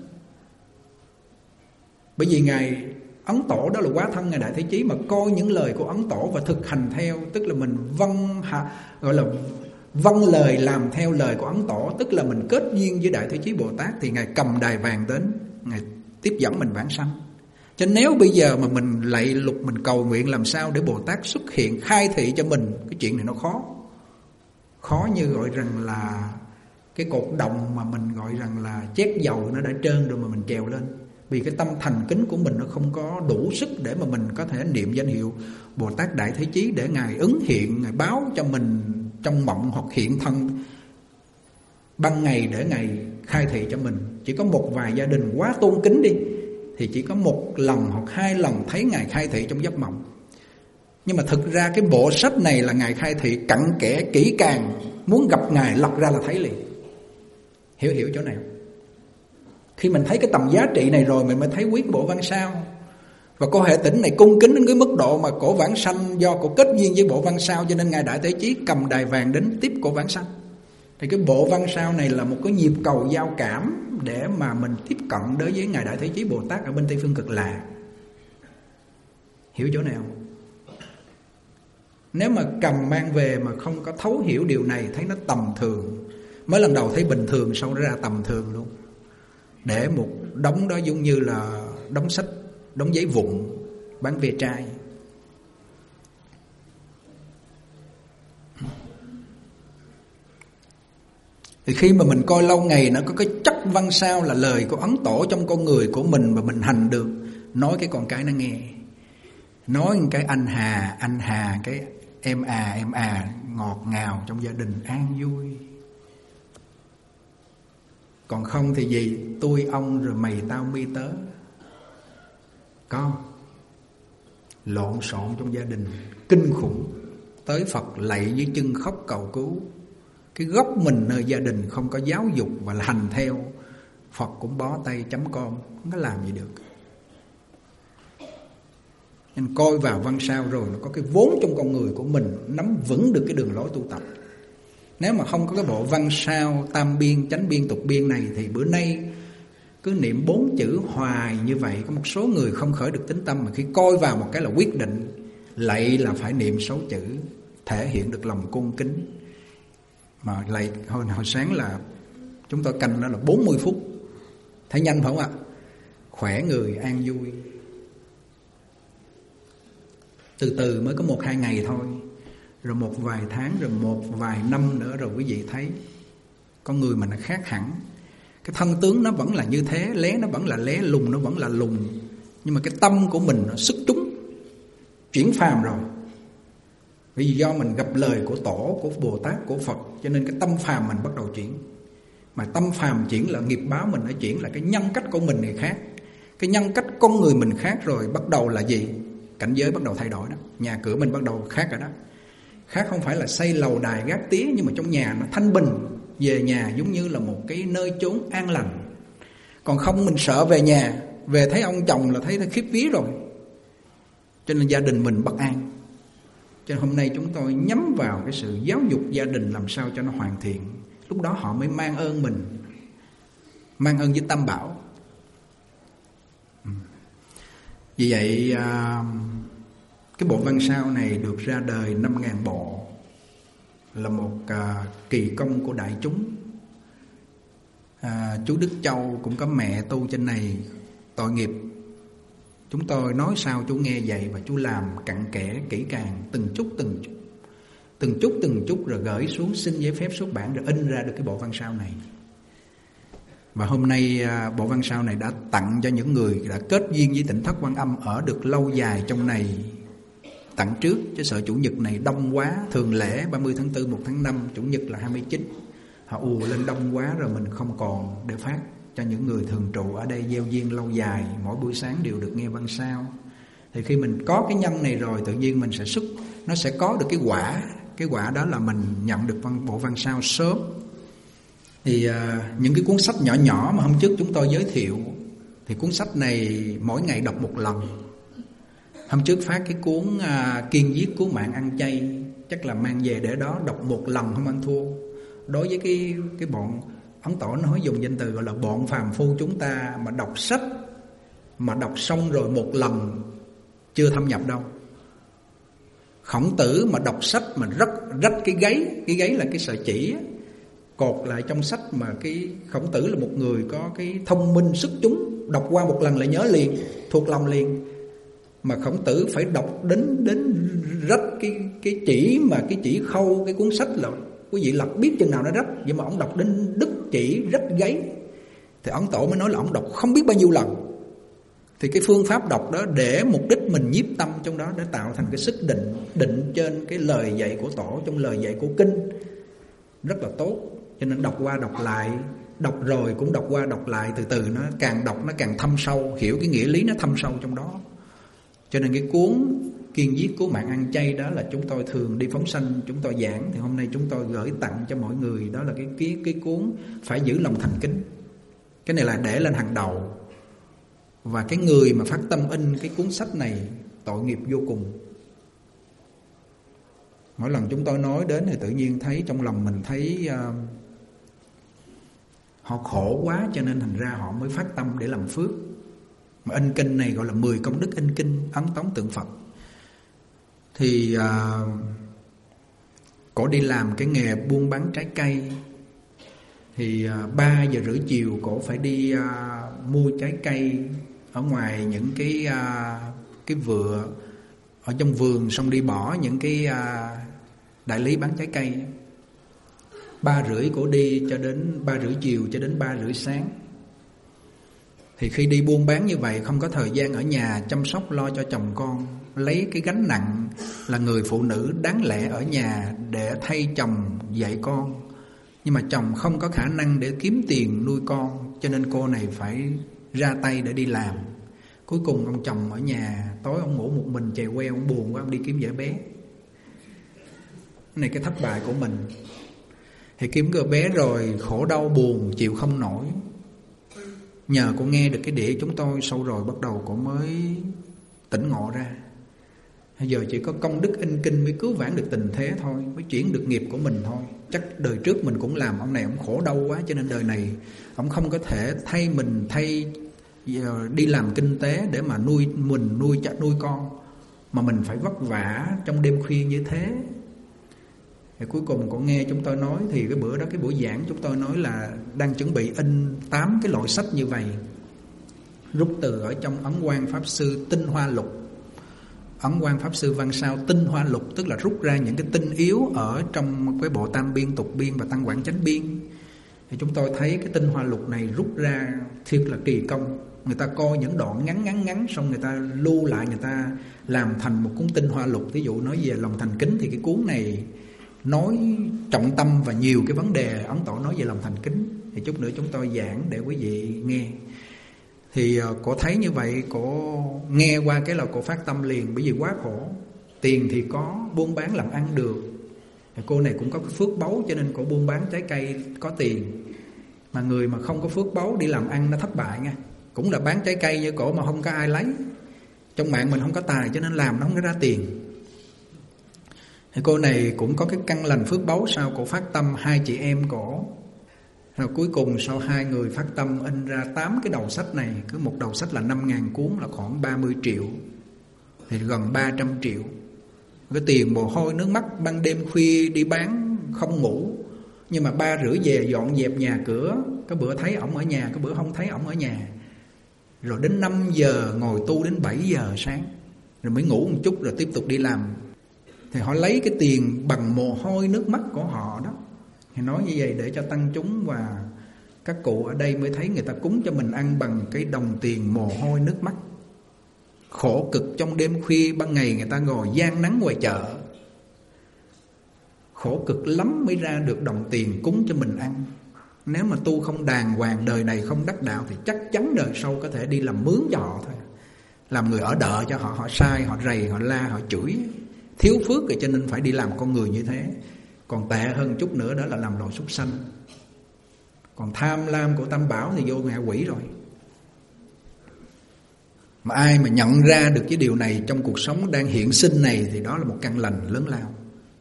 Bởi vì Ngài Ấn Tổ đó là hóa thân Ngài Đại Thế Chí, mà coi những lời của Ấn Tổ và thực hành theo, tức là mình gọi là vâng lời làm theo lời của Ấn Tổ, tức là mình kết duyên với Đại Thế Chí Bồ Tát, thì Ngài cầm đài vàng đến, Ngài tiếp dẫn mình vãng sanh. Cho nếu bây giờ mà mình lạy lục, mình cầu nguyện làm sao để Bồ Tát xuất hiện khai thị cho mình, cái chuyện này nó khó như gọi rằng là cái cột đồng mà mình gọi rằng là chét dầu nó đã trơn rồi mà mình trèo lên. Vì cái tâm thành kính của mình nó không có đủ sức để mà mình có thể niệm danh hiệu Bồ Tát Đại Thế Chí để Ngài ứng hiện, Ngài báo cho mình trong mộng hoặc hiện thân ban ngày để Ngài khai thị cho mình. Chỉ có một vài gia đình quá tôn kính đi thì chỉ có 1 lần hoặc 2 lần thấy Ngài khai thị trong giấc mộng. Nhưng mà thực ra cái bộ sách này là Ngài khai thị cặn kẽ kỹ càng, muốn gặp Ngài lật ra là thấy liền. Hiểu chỗ này. Khi mình thấy cái tầm giá trị này rồi mình mới thấy quý cái bộ văn sao. Và cô Hệ Tĩnh này cung kính đến cái mức độ mà cổ vãng sanh do cổ kết duyên với bộ văn sao, cho nên Ngài Đại Thế Chí cầm đài vàng đến tiếp cổ vãng sanh. Thì cái bộ văn sao này là một cái nhịp cầu giao cảm để mà mình tiếp cận đối với Ngài Đại Thế Chí Bồ Tát ở bên Tây Phương Cực Lạc. Hiểu chỗ nào? Nếu mà cầm mang về mà không có thấu hiểu điều này, thấy nó tầm thường. Mới lần đầu thấy bình thường, sau đó ra tầm thường luôn. Để một đống đó giống như là đống sách, đống giấy vụn bán ve chai. Thì khi mà mình coi lâu ngày, nó có cái chất văn sao là lời của Ấn Tổ trong con người của mình mà mình hành được. Nói cái con cái nó nghe, nói cái anh hà, cái em à, ngọt ngào trong gia đình an vui. Còn không thì gì, tôi ông rồi mày tao mi tớ. Có lộn xộn trong gia đình kinh khủng. Tới Phật lạy với chân khóc cầu cứu. Cái gốc mình nơi gia đình không có giáo dục và hành theo, Phật cũng bó tay chấm com, không có làm gì được. Nên coi vào văn sao rồi, nó có cái vốn trong con người của mình, nắm vững được cái đường lối tu tập. Nếu mà không có cái bộ văn sao tam biên, chánh biên, tục biên này thì bữa nay cứ niệm 4 chữ hoài như vậy. Có một số người không khởi được tính tâm, mà khi coi vào một cái là quyết định lạy là phải niệm 6 chữ, thể hiện được lòng cung kính. Mà lạy hồi sáng là chúng tôi canh đó là 40 phút. Thấy nhanh phải không ạ? Khỏe người, an vui. Từ từ mới có 1-2 ngày thôi, rồi một vài tháng, rồi một vài năm nữa, rồi quý vị thấy con người mình nó khác hẳn. Cái thân tướng nó vẫn là như thế, lé nó vẫn là lé, lùng nó vẫn là lùng, nhưng mà cái tâm của mình nó xuất chúng, chuyển phàm rồi. Vì do mình gặp lời của Tổ, của Bồ Tát, của Phật, cho nên cái tâm phàm mình bắt đầu chuyển. Mà tâm phàm chuyển là nghiệp báo mình, nó chuyển là cái nhân cách của mình này khác. Cái nhân cách con người mình khác rồi, bắt đầu là gì? Cảnh giới bắt đầu thay đổi đó. Nhà cửa mình bắt đầu khác rồi đó. Khác không phải là xây lầu đài gác tía, nhưng mà trong nhà nó thanh bình. Về nhà giống như là một cái nơi chốn an lành. Còn không mình sợ về nhà, về thấy ông chồng là thấy khiếp vía rồi, cho nên gia đình mình bất an. Cho nên hôm nay chúng tôi nhắm vào cái sự giáo dục gia đình làm sao cho nó hoàn thiện. Lúc đó họ mới mang ơn mình, mang ơn với Tam Bảo. Vì vậy cái bộ văn sao này được ra đời 5.000 bộ, là một kỳ công của đại chúng. Chú Đức Châu cũng có mẹ tu trên này, tội nghiệp. Chúng tôi nói sao chú nghe vậy, và chú làm cặn kẽ kỹ càng, từng chút rồi gửi xuống, xin giấy phép xuất bản, rồi in ra được cái bộ văn sao này. Và hôm nay bộ văn sao này đã tặng cho những người đã kết duyên với Tỉnh Thất Quan Âm ở được lâu dài trong này. Tặng trước, chứ sợ Chủ nhật này đông quá. Thường lễ 30 tháng 4, 1 tháng 5, Chủ nhật là 29. Họ ùa lên đông quá rồi mình không còn để phát cho những người thường trụ ở đây gieo duyên lâu dài, mỗi buổi sáng đều được nghe văn sao. Thì khi mình có cái nhân này rồi, tự nhiên mình sẽ xuất, nó sẽ có được cái quả. Cái quả đó là mình nhận được bộ văn sao sớm. Thì những cái cuốn sách nhỏ nhỏ mà hôm trước chúng tôi giới thiệu, thì cuốn sách này mỗi ngày đọc một lần. Hôm trước phát cái cuốn Kiên Giết Cứu Mạng Ăn Chay, chắc là mang về để đó đọc một lần không ăn thua. Đối với cái bọn Ấn Tổ nói dùng danh từ gọi là bọn phàm phu chúng ta, mà đọc sách mà đọc xong rồi một lần chưa thâm nhập đâu. Khổng Tử mà đọc sách mà rách cái gáy là cái sợi chỉ cột lại trong sách, mà cái Khổng Tử là một người có cái thông minh xuất chúng, đọc qua một lần lại nhớ liền, thuộc lòng liền. Mà Khổng Tử phải đọc đến rách cái chỉ, mà cái chỉ khâu cái cuốn sách là quý vị lật biết chừng nào nó rách, vậy mà ông đọc đến đứt chỉ, rách gáy. Thì Ấn Tổ mới nói là ông đọc không biết bao nhiêu lần. Thì cái phương pháp đọc đó để mục đích mình nhiếp tâm trong đó, để tạo thành cái sức định trên cái lời dạy của Tổ, trong lời dạy của kinh, rất là tốt. Cho nên đọc qua đọc lại, đọc rồi cũng đọc qua đọc lại, từ từ nó càng đọc nó càng thâm sâu, hiểu cái nghĩa lý nó thâm sâu trong đó. Cho nên cái cuốn Kiên Giết Cứu Mạng Ăn Chay đó là chúng tôi thường đi phóng sanh chúng tôi giảng. Thì hôm nay chúng tôi gửi tặng cho mọi người, đó là cái cuốn Phải Giữ Lòng Thành Kính. Cái này là để lên hàng đầu. Và cái người mà phát tâm in cái cuốn sách này tội nghiệp vô cùng. Mỗi lần chúng tôi nói đến thì tự nhiên thấy trong lòng mình thấy họ khổ quá, cho nên thành ra họ mới phát tâm để làm phước. Mà in kinh này gọi là 10 công đức in kinh, ấn tống tượng Phật. Thì cổ đi làm cái nghề buôn bán trái cây. Thì 3 giờ rưỡi chiều cổ phải đi mua trái cây ở ngoài những cái vựa ở trong vườn, xong đi bỏ những cái đại lý bán trái cây. 3 rưỡi cổ đi cho đến 3 rưỡi chiều cho đến 3 rưỡi sáng. Thì khi đi buôn bán như vậy không có thời gian ở nhà chăm sóc lo cho chồng con, lấy cái gánh nặng là người phụ nữ đáng lẽ ở nhà để thay chồng dạy con. Nhưng mà chồng không có khả năng để kiếm tiền nuôi con, cho nên cô này phải ra tay để đi làm. Cuối cùng ông chồng ở nhà, tối ông ngủ một mình chèo queo, ông buồn quá, ông đi kiếm vợ bé. Cái này cái thất bại của mình. Thì kiếm vợ bé rồi khổ đau buồn chịu không nổi. Nhờ cô nghe được cái đĩa chúng tôi, sau rồi bắt đầu cô mới tỉnh ngộ ra. Bây giờ chỉ có công đức in kinh mới cứu vãn được tình thế thôi, mới chuyển được nghiệp của mình thôi. Chắc đời trước mình cũng làm ông này ông khổ đau quá, cho nên đời này ông không có thể thay mình, đi làm kinh tế để mà nuôi mình, nuôi con, mà mình phải vất vả trong đêm khuya như thế. Thì cuối cùng có nghe chúng tôi nói, thì cái bữa đó cái buổi giảng chúng tôi nói là đang chuẩn bị in 8 cái loại sách như vậy, rút từ ở trong Ấn Quang Pháp Sư Tinh Hoa Lục. Ấn Quang Pháp Sư Văn Sao Tinh Hoa Lục tức là rút ra những cái tinh yếu ở trong cái bộ Tam Biên, Tục Biên và Tăng Quảng Chánh Biên. Thì chúng tôi thấy cái Tinh Hoa Lục này rút ra thiệt là kỳ công. Người ta coi những đoạn ngắn xong người ta lưu lại, người ta làm thành một cuốn Tinh Hoa Lục. Ví dụ nói về lòng thành kính thì cái cuốn này nói trọng tâm và nhiều cái vấn đề Ấn Tổ nói về lòng thành kính. Thì chút nữa chúng tôi giảng để quý vị nghe. Thì cô thấy như vậy, cô nghe qua cái là cô phát tâm liền, bởi vì quá khổ. Tiền thì có, buôn bán làm ăn được. Thì cô này cũng có cái phước báu cho nên cô buôn bán trái cây có tiền. Mà người mà không có phước báu đi làm ăn nó thất bại nha. Cũng là bán trái cây như cổ mà không có ai lấy. Trong mạng mình không có tài cho nên làm nó không có ra tiền. Thì cô này cũng có cái căn lành phước báu, sau cổ phát tâm hai chị em cổ. Rồi cuối cùng sau hai người phát tâm in ra 8 cái đầu sách này. Cứ một đầu sách là 5.000 cuốn là khoảng 30 triệu. Thì gần 300 triệu. Cái tiền mồ hôi nước mắt, ban đêm khuya đi bán không ngủ. Nhưng mà 3 rưỡi về dọn dẹp nhà cửa. Có bữa thấy ổng ở nhà, có bữa không thấy ổng ở nhà. Rồi đến 5 giờ ngồi tu đến 7 giờ sáng. Rồi mới ngủ một chút rồi tiếp tục đi làm. Thì họ lấy cái tiền bằng mồ hôi nước mắt của họ đó. Thì nói như vậy để cho tăng chúng và các cụ ở đây mới thấy người ta cúng cho mình ăn bằng cái đồng tiền mồ hôi nước mắt. Khổ cực trong đêm khuya, ban ngày người ta ngồi gian nắng ngoài chợ. Khổ cực lắm mới ra được đồng tiền cúng cho mình ăn. Nếu mà tu không đàng hoàng, đời này không đắc đạo thì chắc chắn đời sau có thể đi làm mướn cho họ thôi. Làm người ở đợ cho họ, họ sai, họ rầy, họ la, họ chửi. Thiếu phước rồi cho nên phải đi làm con người như thế. Còn tệ hơn chút nữa đó là làm loài súc sanh. Còn tham lam của Tam Bảo thì vô ngạ quỷ rồi. Mà ai mà nhận ra được cái điều này trong cuộc sống đang hiện sinh này thì đó là một căn lành lớn lao.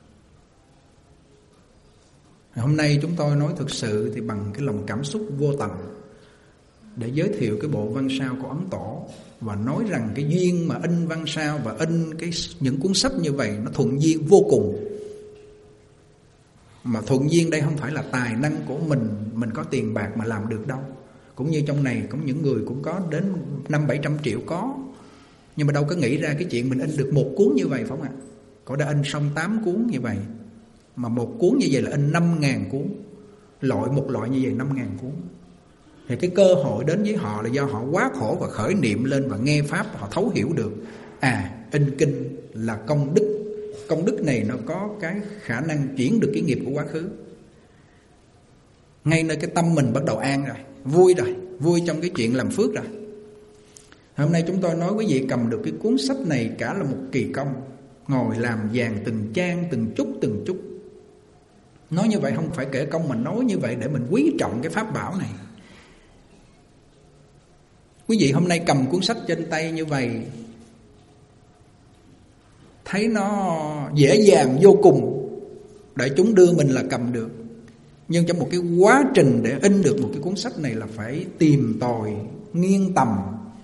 Hôm nay chúng tôi nói thực sự thì bằng cái lòng cảm xúc vô tận để giới thiệu cái bộ văn sao của Ấn Tổ. Và nói rằng cái duyên mà in văn sao và in những cuốn sách như vậy nó thuận duyên vô cùng. Mà thuận duyên đây không phải là tài năng của mình có tiền bạc mà làm được đâu. Cũng như trong này có những người cũng có đến 500-700 triệu có. Nhưng mà đâu có nghĩ ra cái chuyện mình in được một cuốn như vậy phải không ạ? Có đã in xong 8 cuốn như vậy. Mà một cuốn như vậy là in 5.000 cuốn. Một loại như vậy 5.000 cuốn. Thì cái cơ hội đến với họ là do họ quá khổ và khởi niệm lên và nghe Pháp, họ thấu hiểu được. In kinh là công đức. Công đức này nó có cái khả năng chuyển được cái nghiệp của quá khứ. Ngay nơi cái tâm mình bắt đầu an rồi, vui trong cái chuyện làm phước rồi. Hôm nay chúng tôi nói quý vị cầm được cái cuốn sách này cả là một kỳ công. Ngồi làm vàng từng trang, từng chút. Nói như vậy không phải kể công, mà nói như vậy để mình quý trọng cái pháp bảo này. Quý vị hôm nay cầm cuốn sách trên tay như vậy, thấy nó dễ dàng vô cùng, đại chúng đưa mình là cầm được. Nhưng trong một cái quá trình để in được một cái cuốn sách này là phải tìm tòi, nghiêng tầm.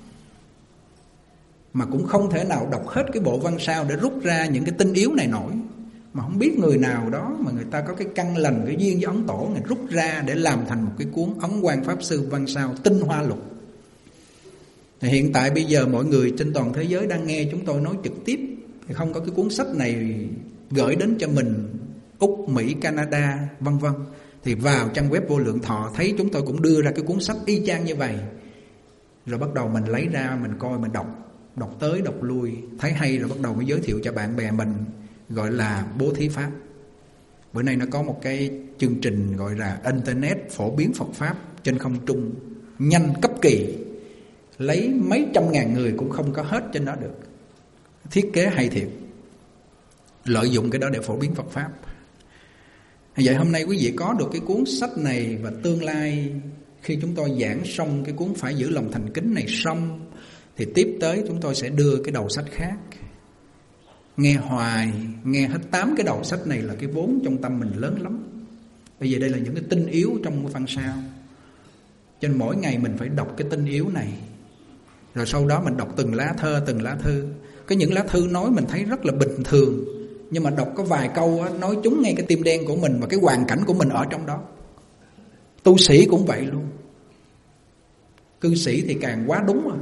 Mà cũng không thể nào đọc hết cái bộ văn sao để rút ra những cái tinh yếu này nổi. Mà không biết người nào đó mà người ta có cái căn lành, cái duyên với Ấn Tổ, người rút ra để làm thành một cái cuốn Ấn Quang Pháp Sư Văn Sao Tinh Hoa Lục. Thì hiện tại bây giờ mọi người trên toàn thế giới đang nghe chúng tôi nói trực tiếp, thì không có cái cuốn sách này gửi đến cho mình Úc, Mỹ, Canada vân vân, thì vào trang web Vô Lượng Thọ thấy chúng tôi cũng đưa ra cái cuốn sách y chang như vậy. Rồi bắt đầu mình lấy ra mình coi, mình đọc tới đọc lui, thấy hay rồi bắt đầu mới giới thiệu cho bạn bè mình, gọi là bố thí pháp. Bữa nay nó có một cái chương trình gọi là Internet phổ biến Phật Pháp trên không trung, nhanh cấp kỳ, lấy mấy trăm ngàn người cũng không có hết trên đó được. Thiết kế hay thiệt, lợi dụng cái đó để phổ biến Phật Pháp. Vậy hôm nay quý vị có được cái cuốn sách này, và tương lai khi chúng tôi giảng xong cái cuốn Phải Giữ Lòng Thành Kính này xong, thì tiếp tới chúng tôi sẽ đưa cái đầu sách khác. nghe hoài, nghe hết 8 cái đầu sách này là cái vốn trong tâm mình lớn lắm. Bây giờ đây là những cái tinh yếu trong cái văn sao, cho nên mỗi ngày mình phải đọc cái tinh yếu này. Rồi sau đó mình đọc từng lá thơ, từng lá thư. Có những lá thư nói mình thấy rất là bình thường, nhưng mà đọc có vài câu á, nói trúng ngay cái tim đen của mình và cái hoàn cảnh của mình ở trong đó. Tu sĩ cũng vậy luôn. Cư sĩ thì càng quá đúng rồi.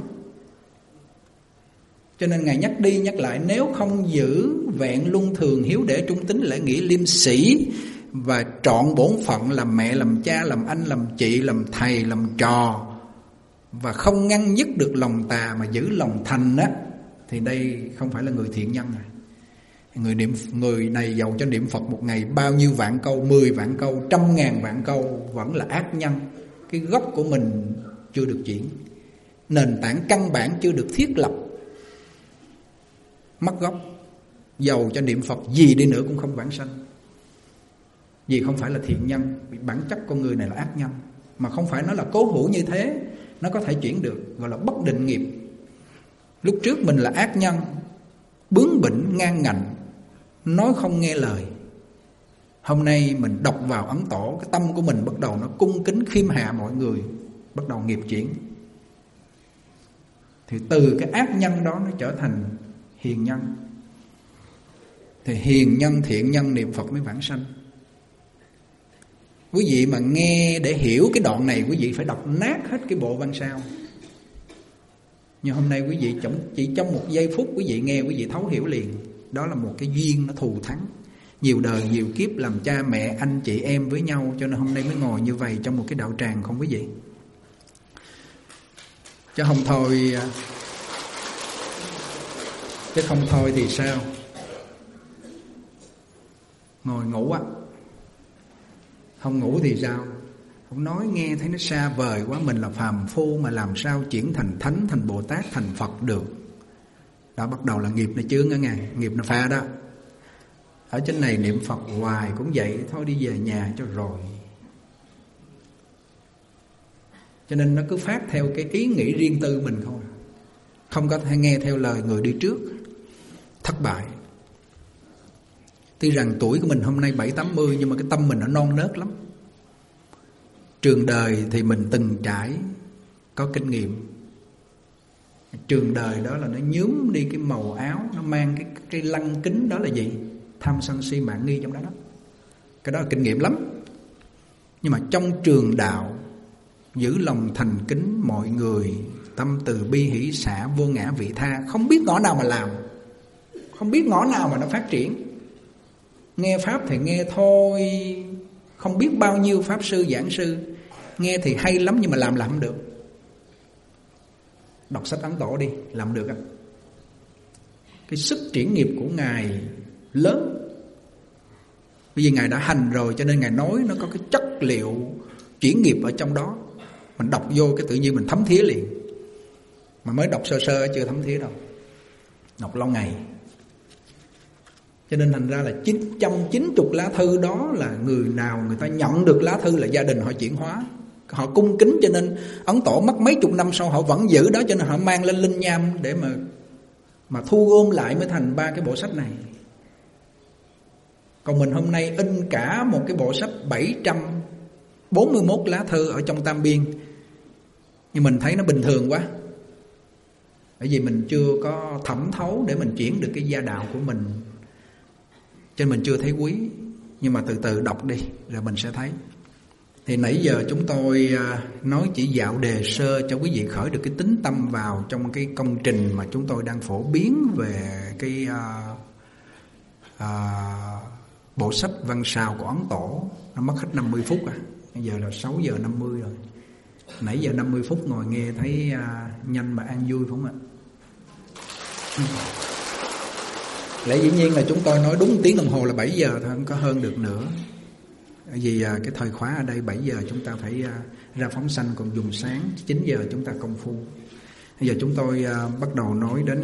Cho nên Ngài nhắc đi nhắc lại, nếu không giữ vẹn luân thường hiếu để trung tín lễ nghĩa liêm sĩ và trọn bổn phận làm mẹ, làm cha, làm anh, làm chị, làm thầy, làm trò, và không ngăn dứt được lòng tà mà giữ lòng thành á, thì đây không phải là người thiện nhân rồi. Người này giàu cho niệm Phật một ngày bao nhiêu vạn câu, 10 vạn câu, 100.000 vạn câu vẫn là ác nhân. Cái gốc của mình chưa được chuyển, nền tảng căn bản chưa được thiết lập, mất gốc. Giàu cho niệm Phật gì đi nữa cũng không vãng sanh, vì không phải là thiện nhân. Vì bản chất con người này là ác nhân, mà không phải nó là cố hữu như thế, nó có thể chuyển được, gọi là bất định nghiệp. Lúc trước mình là ác nhân, bướng bỉnh ngang ngạnh, nói không nghe lời. Hôm nay mình đọc vào ấn tổ, cái tâm của mình bắt đầu nó cung kính khiêm hạ mọi người, bắt đầu nghiệp chuyển. Thì từ cái ác nhân đó nó trở thành hiền nhân. Thì hiền nhân, thiện nhân niệm Phật mới vãng sanh. Quý vị mà nghe để hiểu cái đoạn này, quý vị phải đọc nát hết cái bộ văn sao. Nhưng hôm nay quý vị chỉ trong một giây phút quý vị nghe, quý vị thấu hiểu liền. Đó là một cái duyên nó thù thắng, nhiều đời nhiều kiếp làm cha mẹ anh chị em với nhau, cho nên hôm nay mới ngồi như vậy trong một cái đạo tràng, không quý vị? Chứ không thôi thì sao? Ngồi ngủ á, không ngủ thì sao? Không nói nghe thấy nó xa vời quá, mình là phàm phu mà làm sao chuyển thành thánh, thành Bồ Tát, thành Phật được. Đó bắt đầu là nghiệp nó chướng ở ngài, nghiệp nó pha đó. Ở trên này niệm Phật hoài cũng vậy, thôi đi về nhà cho rồi. Cho nên nó cứ phát theo cái ý nghĩ riêng tư mình thôi, không có thể nghe theo lời người đi trước, thất bại. Tuy rằng tuổi của mình hôm nay 70-80, nhưng mà cái tâm mình nó non nớt lắm. Trường đời thì mình từng trải, có kinh nghiệm. Trường đời đó là nó nhuốm đi cái màu áo, nó mang cái lăng kính đó là gì? Tham sân si mạng nghi trong đó đó. Cái đó là kinh nghiệm lắm. Nhưng mà trong trường đạo, giữ lòng thành kính mọi người, tâm từ bi hỷ xả, vô ngã vị tha, không biết ngõ nào mà làm, không biết ngõ nào mà nó phát triển. Nghe Pháp thì nghe thôi, không biết bao nhiêu Pháp sư, giảng sư, nghe thì hay lắm nhưng mà làm là không được. Đọc sách Ấn Tổ đi, làm được không? Cái sức triển nghiệp của Ngài lớn, bởi vì Ngài đã hành rồi, cho nên Ngài nói nó có cái chất liệu chuyển nghiệp ở trong đó. Mình đọc vô cái tự nhiên mình thấm thía liền. Mà mới đọc sơ sơ chưa thấm thía đâu, đọc lâu ngày. Cho nên thành ra là trong 90 lá thư đó là người nào người ta nhận được lá thư là gia đình họ chuyển hóa, họ cung kính, cho nên Ấn Tổ mất mấy chục năm sau họ vẫn giữ đó, cho nên họ mang lên linh nham để mà thu gom lại mới thành 3 cái bộ sách này. Còn mình hôm nay in cả một cái bộ sách 741 lá thư ở trong Tam Biên, nhưng mình thấy nó bình thường quá, bởi vì mình chưa có thẩm thấu để mình chuyển được cái gia đạo của mình, cho nên mình chưa thấy quý. Nhưng mà từ từ đọc đi rồi mình sẽ thấy. Thì nãy giờ chúng tôi nói chỉ dạo đề sơ cho quý vị khởi được cái tính tâm vào trong cái công trình mà chúng tôi đang phổ biến về cái bộ sách văn sao của Ấn Tổ. Nó mất hết 50 phút à. Bây giờ là 6 giờ 50 rồi. Nãy giờ 50 phút ngồi nghe thấy nhanh mà an vui phải không ạ? Lẽ dĩ nhiên là chúng tôi nói đúng tiếng đồng hồ là 7 giờ thôi, không có hơn được nữa. Bởi vì cái thời khóa ở đây 7 giờ chúng ta phải ra phóng sanh, còn dùng sáng 9 giờ chúng ta công phu. Bây giờ chúng tôi bắt đầu nói đến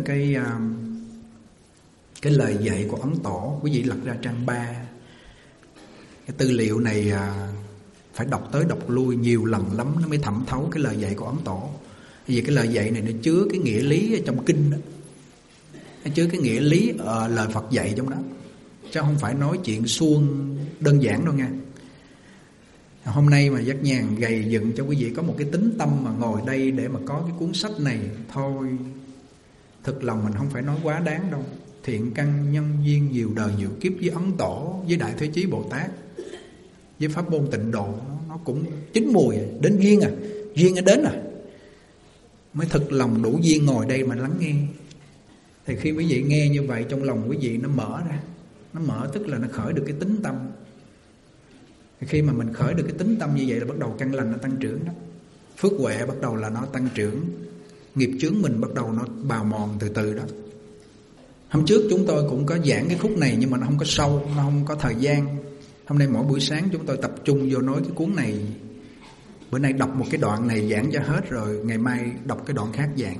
cái lời dạy của Ấn Tổ. Quý vị lật ra trang 3. Cái tư liệu này phải đọc tới đọc lui nhiều lần lắm nó mới thẩm thấu cái lời dạy của Ấn Tổ. Bởi vì cái lời dạy này nó chứa cái nghĩa lý ở trong kinh đó. chứ cái nghĩa lý lời Phật dạy trong đó, chứ không phải nói chuyện suông đơn giản đâu nha. Hôm nay mà Giác Nhàn gầy dựng cho quý vị có một cái tính tâm mà ngồi đây để mà có cái cuốn sách này thôi, thực lòng mình không phải nói quá đáng đâu. Thiện căn nhân duyên nhiều đời nhiều kiếp với Ấn Tổ, với Đại Thế Chí Bồ Tát, với pháp môn Tịnh Độ, nó cũng chín mùi đến duyên duyên nó đến mới thực lòng đủ duyên ngồi đây mà lắng nghe. Thì khi quý vị nghe như vậy, trong lòng quý vị nó mở ra, nó mở tức là nó khởi được cái tính tâm. Thì khi mà mình khởi được cái tính tâm như vậy là bắt đầu căn lành nó tăng trưởng đó, phước huệ bắt đầu là nó tăng trưởng, nghiệp chướng mình bắt đầu nó bào mòn từ từ đó. Hôm trước chúng tôi cũng có giảng cái khúc này nhưng mà nó không có sâu, nó không có thời gian. Hôm nay mỗi buổi sáng chúng tôi tập trung vô nói cái cuốn này. Bữa nay đọc một cái đoạn này giảng cho hết rồi, ngày mai đọc cái đoạn khác giảng.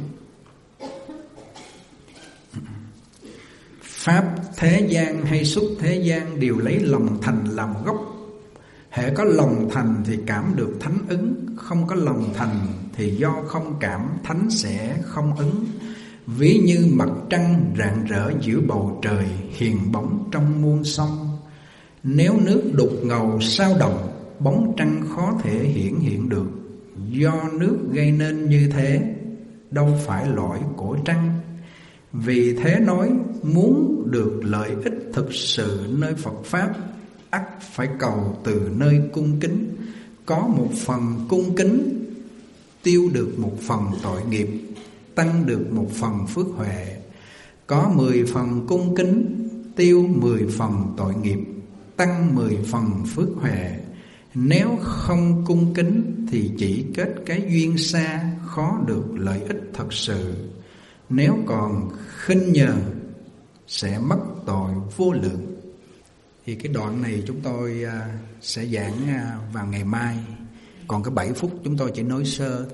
Pháp thế gian hay xuất thế gian đều lấy lòng thành làm gốc. Hễ có lòng thành thì cảm được thánh ứng, không có lòng thành thì do không cảm thánh sẽ không ứng. Ví như mặt trăng rạng rỡ giữa bầu trời, hiền bóng trong muôn sông. Nếu nước đục ngầu sao động, bóng trăng khó thể hiện được. Do nước gây nên như thế, đâu phải lỗi của trăng. Vì thế nói muốn được lợi ích thực sự nơi Phật Pháp, ắt phải cầu từ nơi cung kính. Có một phần cung kính, tiêu được một phần tội nghiệp, tăng được một phần phước huệ. Có 10 phần cung kính, tiêu 10 phần tội nghiệp, tăng 10 phần phước huệ. Nếu không cung kính thì chỉ kết cái duyên xa, khó được lợi ích thật sự. Nếu còn khinh nhờn sẽ mất tội vô lượng. Thì cái đoạn này chúng tôi sẽ giảng vào ngày mai. Còn cái 7 phút chúng tôi chỉ nói sơ.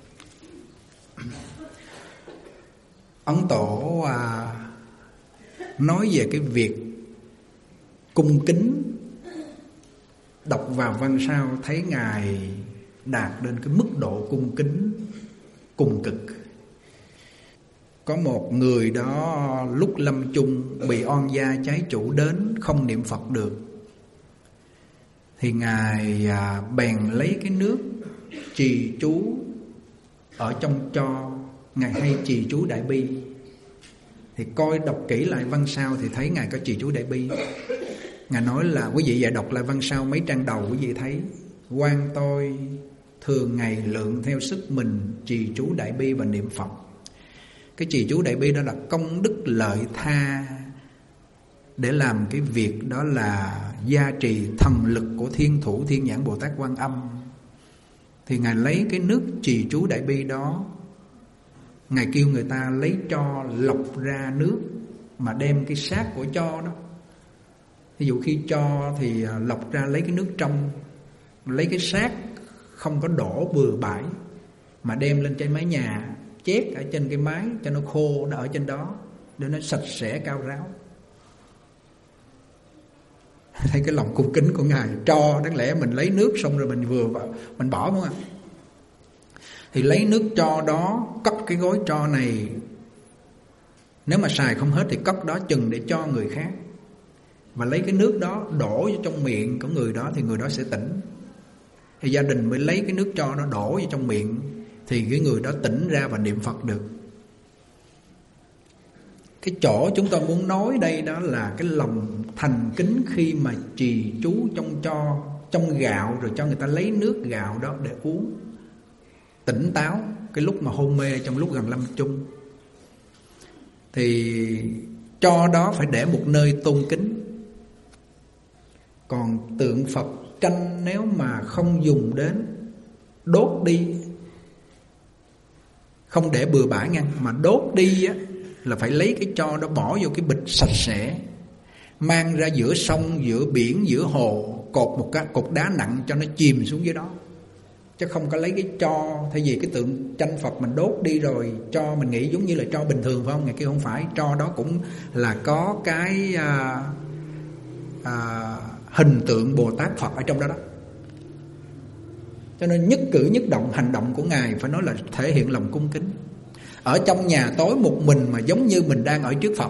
Ấn Tổ nói về cái việc cung kính. Đọc vào văn sao thấy Ngài đạt đến cái mức độ cung kính cùng cực. Có một người đó lúc lâm chung bị oan gia trái chủ đến, không niệm Phật được. Thì Ngài bèn lấy cái nước trì chú ở trong tro. Ngài hay trì chú Đại Bi. Thì coi đọc kỹ lại văn sao thì thấy Ngài có trì chú Đại Bi. Ngài nói là quý vị dạy đọc lại văn sao mấy trang đầu, quý vị thấy quan tôi thường ngày lượng theo sức mình trì chú Đại Bi và niệm Phật. Cái trì chú Đại Bi đó là công đức lợi tha để làm cái việc đó là gia trì thần lực của Thiên Thủ Thiên Nhãn Bồ Tát Quan Âm. Thì Ngài lấy cái nước trì chú Đại Bi đó, Ngài kêu người ta lấy tro lọc ra nước mà đem cái xác của tro đó. Ví dụ khi cho thì lọc ra lấy cái nước trong, lấy cái xác không có đổ bừa bãi, mà đem lên trên mái nhà, chét ở trên cái mái cho nó khô, nó ở trên đó để nó sạch sẽ cao ráo. Thấy cái lòng cung kính của Ngài. Tro đáng lẽ mình lấy nước xong rồi mình vừa vào mình bỏ, đúng không ạ? Thì lấy nước tro đó, cất cái gói tro này, nếu mà xài không hết thì cất đó chừng để cho người khác. Và lấy cái nước đó đổ vào trong miệng của người đó thì người đó sẽ tỉnh. Thì gia đình mới lấy cái nước tro đó đổ vào trong miệng thì cái người đó tỉnh ra và niệm Phật được. Cái chỗ chúng tôi muốn nói đây đó là cái lòng thành kính khi mà trì chú trong gạo, rồi cho người ta lấy nước gạo đó để uống, tỉnh táo cái lúc mà hôn mê, trong lúc gần lâm chung. Thì cho đó phải để một nơi tôn kính. Còn tượng Phật tranh nếu mà không dùng đến, đốt đi, không để bừa bãi ngăn, mà đốt đi á, là phải lấy cái tro đó bỏ vô cái bịch sạch sẽ, mang ra giữa sông, giữa biển, giữa hồ, cột một cái cục đá nặng cho nó chìm xuống dưới đó. Chứ không có lấy cái tro. Thay vì cái tượng tranh Phật mình đốt đi rồi tro mình nghĩ giống như là tro bình thường, phải không? Ngày kia không phải. Tro đó cũng là có cái hình tượng Bồ Tát Phật ở trong đó đó. Cho nên nhất cử nhất động, hành động của Ngài phải nói là thể hiện lòng cung kính. Ở trong nhà tối một mình mà giống như mình đang ở trước Phật.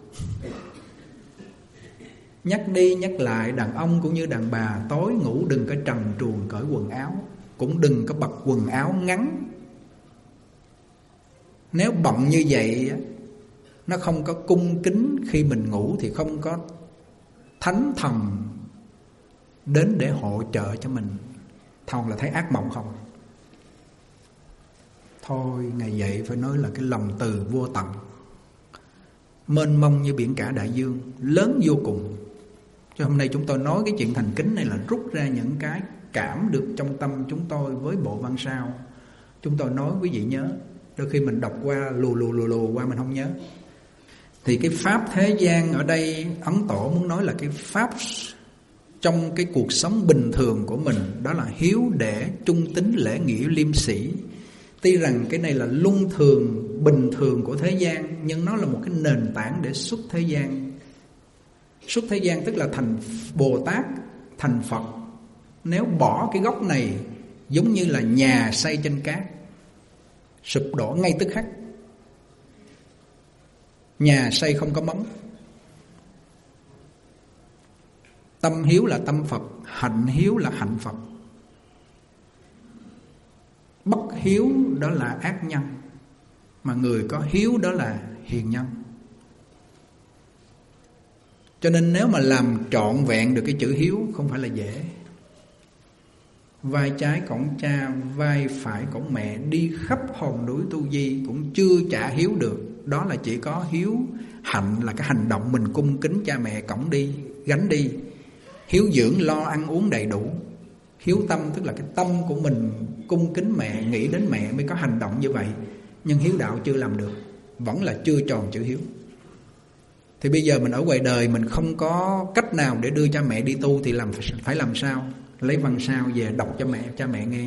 Nhắc đi nhắc lại, đàn ông cũng như đàn bà tối ngủ đừng có trần truồng cởi quần áo, cũng đừng có bật quần áo ngắn. Nếu bận như vậy nó không có cung kính, khi mình ngủ thì không có thánh thần đến để hỗ trợ cho mình, toàn là thấy ác mộng không. Thôi ngày vậy phải nói là cái lòng từ vô tận, mênh mông như biển cả đại dương, lớn vô cùng. Cho hôm nay chúng tôi nói cái chuyện thành kính này là rút ra những cái cảm được trong tâm chúng tôi với bộ văn sao. Chúng tôi nói quý vị nhớ, đôi khi mình đọc qua lù qua mình không nhớ. Thì cái pháp thế gian ở đây Ấn Tổ muốn nói là cái pháp trong cái cuộc sống bình thường của mình, đó là hiếu để, trung tín, lễ nghĩa, liêm sĩ. Tuy rằng cái này là luân thường, bình thường của thế gian, nhưng nó là một cái nền tảng để xuất thế gian. Xuất thế gian tức là thành Bồ Tát, thành Phật. Nếu bỏ cái gốc này, giống như là nhà xây trên cát, sụp đổ ngay tức khắc. Nhà xây không có móng. Tâm hiếu là tâm Phật, hạnh hiếu là hạnh Phật. Bất hiếu đó là ác nhân, mà người có hiếu đó là hiền nhân. Cho nên nếu mà làm trọn vẹn được cái chữ hiếu không phải là dễ. Vai trái cõng cha, vai phải cõng mẹ, đi khắp hòn núi tu di cũng chưa trả hiếu được. Đó là chỉ có hiếu hạnh là cái hành động mình cung kính cha mẹ cõng đi, gánh đi. Hiếu dưỡng lo ăn uống đầy đủ. Hiếu tâm tức là cái tâm của mình cung kính mẹ, nghĩ đến mẹ mới có hành động như vậy. Nhưng hiếu đạo chưa làm được, vẫn là chưa tròn chữ hiếu. Thì bây giờ mình ở ngoài đời mình không có cách nào để đưa cha mẹ đi tu thì phải làm sao? Lấy văn sao về đọc cho cha mẹ nghe.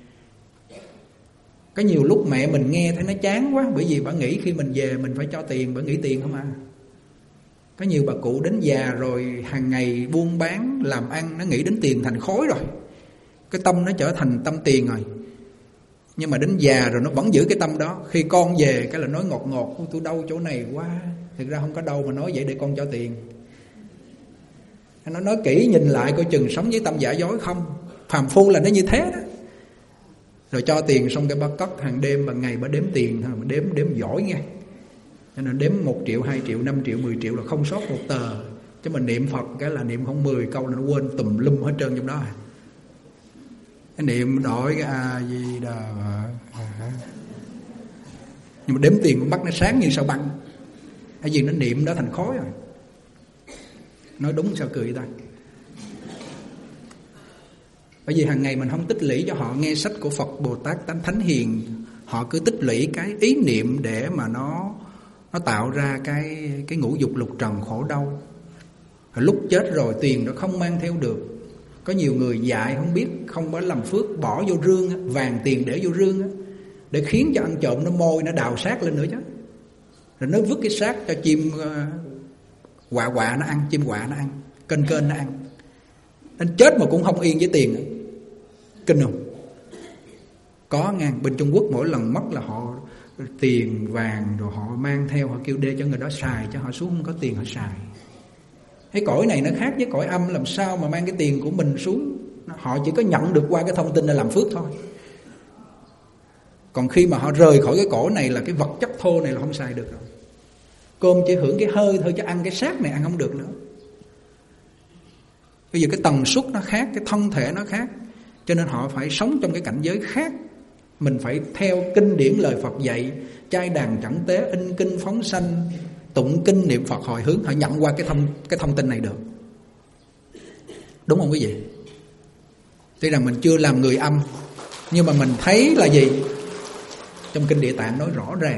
Có nhiều lúc mẹ mình nghe thấy nó chán quá, bởi vì bà nghĩ khi mình về mình phải cho tiền, bà nghĩ tiền không à. Có nhiều bà cụ đến già rồi hàng ngày buôn bán làm ăn, nó nghĩ đến tiền thành khối rồi. Cái tâm nó trở thành tâm tiền rồi. Nhưng mà đến già rồi nó vẫn giữ cái tâm đó. Khi con về cái là nói ngọt ngọt, tôi đau chỗ này quá. Thực ra không có đâu mà nói vậy để con cho tiền. Nó nói kỹ nhìn lại coi chừng sống với tâm giả dối không. Phàm phu là nó như thế đó. Rồi cho tiền xong cái bà cất hàng đêm, bằng ngày bà đếm tiền thôi, mà đếm giỏi nghe. Cho nên đếm 1 triệu, 2 triệu, 5 triệu, 10 triệu là không sót một tờ. Chứ mình niệm Phật cái là niệm không 10 câu là nó quên tùm lum hết trơn trong đó. Cái niệm đổi cái A-di-đà. Nhưng mà đếm tiền con bắt nó sáng như sao băng. Cái gì nó niệm đó thành khói rồi. Nói đúng sao cười ta. Bởi vì hàng ngày mình không tích lũy cho họ nghe sách của Phật, Bồ Tát, Tánh Thánh Hiền. Họ cứ tích lũy cái ý niệm để mà nó tạo ra cái ngũ dục lục trần khổ đau. Rồi lúc chết rồi tiền nó không mang theo được. Có nhiều người dại không biết, không có làm phước, bỏ vô rương, vàng tiền để vô rương để khiến cho ăn trộm nó môi, nó đào xác lên nữa chứ. Rồi nó vứt cái xác cho chim quạ nó ăn, chim quạ nó ăn, kênh nó ăn. Nên chết mà cũng không yên với tiền. Kinh không? Có ngang bên Trung Quốc mỗi lần mất là họ tiền vàng rồi họ mang theo, họ kêu đê cho người đó xài, cho họ xuống không có tiền họ xài. Cái cõi này nó khác với cõi âm, làm sao mà mang cái tiền của mình xuống. Họ chỉ có nhận được qua cái thông tin để làm phước thôi. Còn khi mà họ rời khỏi cái cõi này là cái vật chất thô này là không xài được rồi. Cơm chỉ hưởng cái hơi thôi, chứ ăn cái xác này ăn không được nữa. Bây giờ cái tần suất nó khác, cái thân thể nó khác, cho nên họ phải sống trong cái cảnh giới khác. Mình phải theo kinh điển lời Phật dạy, trai đàn chẳng tế, in kinh phóng sanh, tụng kinh niệm Phật hồi hướng, họ nhận qua cái thông tin này được. Đúng không quý vị? Tuy rằng mình chưa làm người âm, nhưng mà mình thấy là gì? Trong kinh Địa Tạng nói rõ ràng,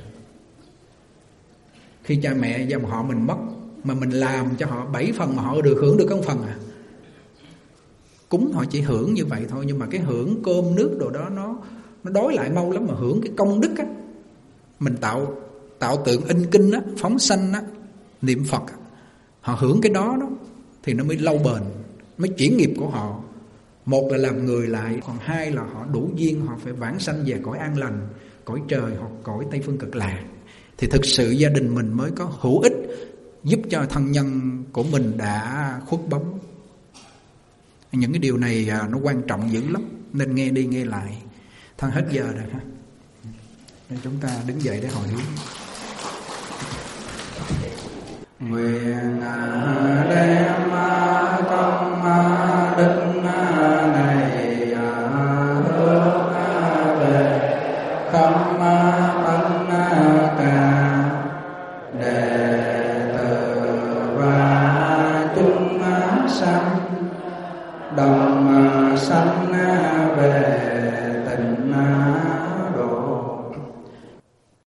khi cha mẹ dòng họ mình mất mà mình làm cho họ 7 phần mà họ được hưởng được 1 phần à. Cúng họ chỉ hưởng như vậy thôi, nhưng mà cái hưởng cơm nước đồ đó nó đói lại mau lắm. Mà hưởng cái công đức á, mình tạo tượng in kinh á, phóng sanh á, niệm Phật á, họ hưởng cái đó thì nó mới lâu bền, mới chuyển nghiệp của họ. Một là làm người lại, còn 2 là họ đủ duyên, họ phải vãng sanh về cõi an lành. cõi trời hoặc cõi Tây Phương Cực Lạc, thì thực sự gia đình mình mới có hữu ích, giúp cho thân nhân của mình đã khuất bóng. Những cái điều này nó quan trọng dữ lắm, nên nghe đi nghe lại. Thân hết giờ rồi ha, nên chúng ta đứng dậy để hồi hướng. Nguyện đem công đức này hướng về khắp tất cả đệ tử và chúng sanh đồng sanh về tịnh